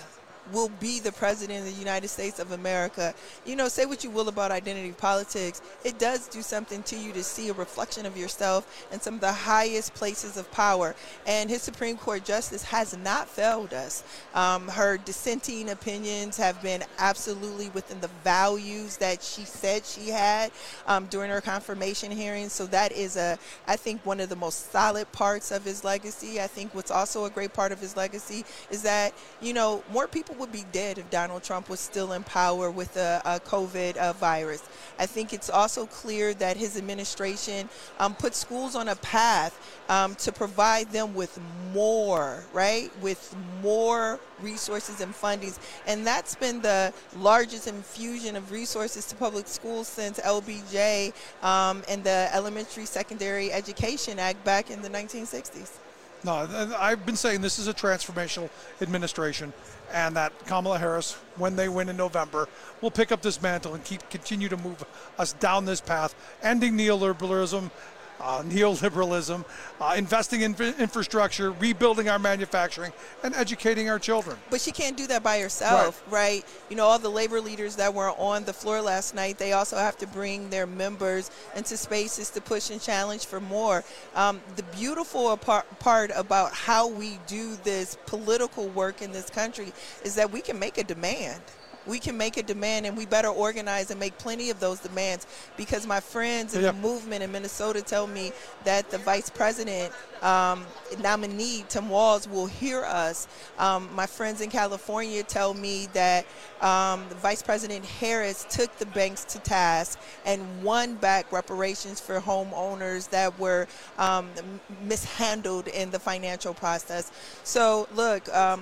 T: will be the president of the United States of America. You know, say what you will about identity politics, it does do something to you to see a reflection of yourself in some of the highest places of power. And his Supreme Court justice has not failed us. Um, her dissenting opinions have been absolutely within the values that she said she had um, during her confirmation hearings. So that is, a, I think, one of the most solid parts of his legacy. I think what's also a great part of his legacy is that, you know, more people would be dead if Donald Trump was still in power with a, a COVID uh, virus. I think it's also clear that his administration um, put schools on a path um, to provide them with more, right, with more resources and fundings. And that's been the largest infusion of resources to public schools since L B J um, and the Elementary Secondary Education Act back in the nineteen sixties.
L: No, I've been saying this is a transformational administration, and that Kamala Harris, when they win in November, will pick up this mantle and keep continue to move us down this path, ending neoliberalism, uh, neoliberalism, uh, investing in infrastructure, rebuilding our manufacturing, and educating our children.
T: But she can't do that by herself, right. right? You know, all the labor leaders that were on the floor last night, they also have to bring their members into spaces to push and challenge for more. Um, the beautiful part, part about how we do this political work in this country is that we can make a demand. We can make a demand, and we better organize and make plenty of those demands, because my friends in yep. the movement in Minnesota tell me that the vice president um, nominee, Tim Walz, will hear us. Um, my friends in California tell me that um, Vice President Harris took the banks to task and won back reparations for homeowners that were um, mishandled in the financial process. So, look, um,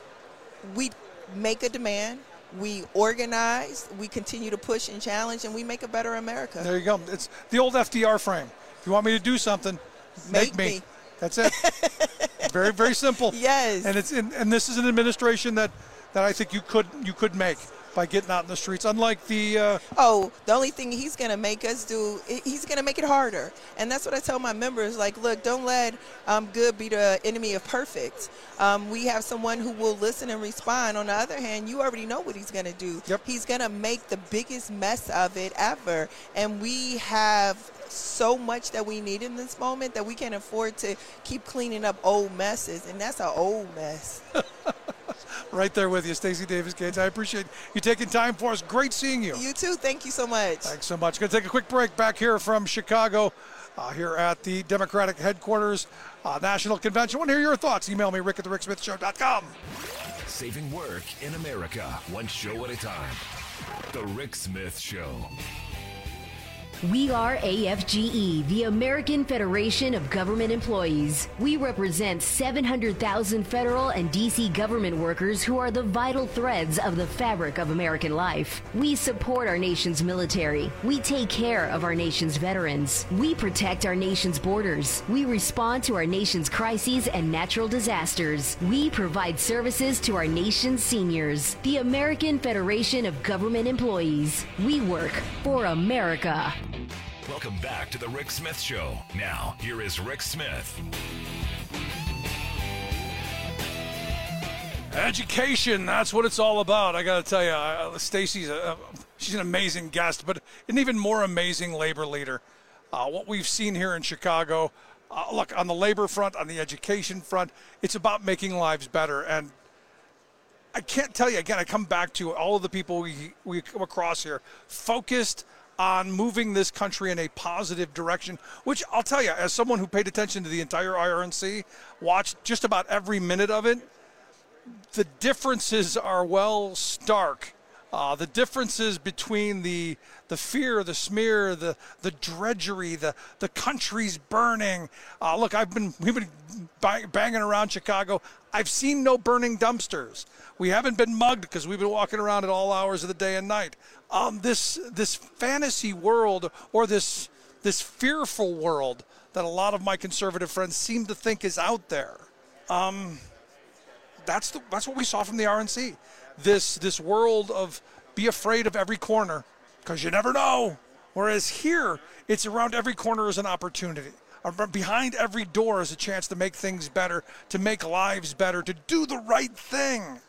T: we make a demand. We organize, we continue to push and challenge, and we make a better America.
L: There you go. It's the old F D R frame. If you want me to do something, make, make me. me. That's it. Very, very simple.
T: Yes.
L: And it's in, and this is an administration that, that I think you could you could make by getting out in the streets. Unlike the uh,
T: oh, the only thing he's going to make us do, he's going to make it harder. And that's what I tell my members. Like, look, don't let um, good be the enemy of perfect. Um, we have someone who will listen and respond. On the other hand, you already know what he's going to do.
L: Yep.
T: He's going to make the biggest mess of it ever. And we have so much that we need in this moment that we can't afford to keep cleaning up old messes. And that's an old mess.
L: Right there with you, Stacey Davis Gates. I appreciate you taking time for us. Great seeing you.
T: You too. Thank you so much.
L: Thanks so much. Going to take a quick break back here from Chicago, uh, here at the Democratic headquarters uh, National Convention. I want to hear your thoughts. Email me, rick at the rick smith show dot com.
K: Saving work in America, one show at a time. The Rick Smith Show.
S: We are A F G E, the American Federation of Government Employees. We represent seven hundred thousand federal and D C government workers who are the vital threads of the fabric of American life. We support our nation's military. We take care of our nation's veterans. We protect our nation's borders. We respond to our nation's crises and natural disasters. We provide services to our nation's seniors. The American Federation of Government Employees. We work for America.
K: Welcome back to the Rick Smith Show. Now, here is Rick Smith.
L: Education, that's what it's all about. I got to tell you, uh, Stacey's a, she's an amazing guest, but an even more amazing labor leader. Uh, what we've seen here in Chicago, uh, look, on the labor front, on the education front, it's about making lives better. And I can't tell you, again, I come back to all of the people we, we come across here, focused on moving this country in a positive direction, which I'll tell you, as someone who paid attention to the entire I R N C, watched just about every minute of it, the differences are, well, stark. Uh, the differences between the the fear, the smear, the the drudgery, the the country's burning. Uh, look, I've been we've been banging around Chicago. I've seen no burning dumpsters. We haven't been mugged because we've been walking around at all hours of the day and night. Um, this this fantasy world, or this this fearful world that a lot of my conservative friends seem to think is out there. Um, that's the that's what we saw from the R N C. This this world of be afraid of every corner because you never know. Whereas here, it's around every corner is an opportunity. Behind every door is a chance to make things better, to make lives better, to do the right thing.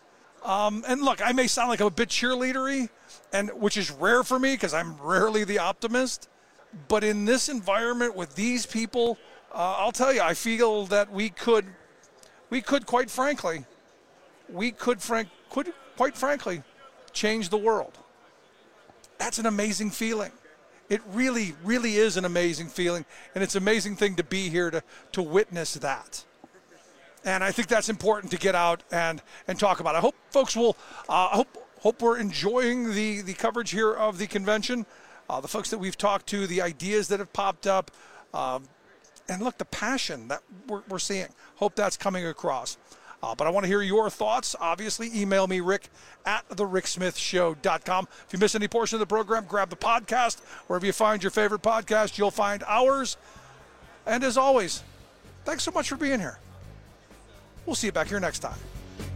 L: Um, and look, I may sound like I'm a bit cheerleadery, and which is rare for me because I'm rarely the optimist. But in this environment with these people, uh, I'll tell you, I feel that we could, we could quite frankly, we could frank, could quite frankly, change the world. That's an amazing feeling. It really, really is an amazing feeling, and it's an amazing thing to be here to to witness that. And I think that's important to get out and, and talk about. I hope folks will, uh, I hope hope we're enjoying the, the coverage here of the convention, uh, the folks that we've talked to, the ideas that have popped up, um, and look, the passion that we're, we're seeing. Hope that's coming across. Uh, but I want to hear your thoughts. Obviously, email me, Rick, at the rick smith show dot com. If you miss any portion of the program, grab the podcast. Wherever you find your favorite podcast, you'll find ours. And as always, thanks so much for being here. We'll see you back here next time.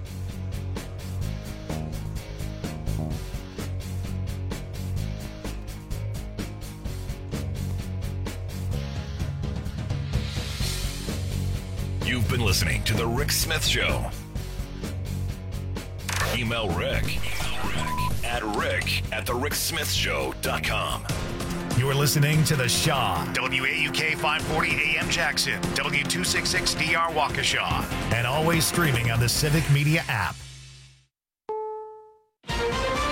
K: You've been listening to The Rick Smith Show. Email Rick, Email Rick at rick at the rick smith show dot com.
A: You're listening to The Shaw, W A U K five forty A M Jackson, W two sixty-six D R Waukesha, and always streaming on the Civic Media app.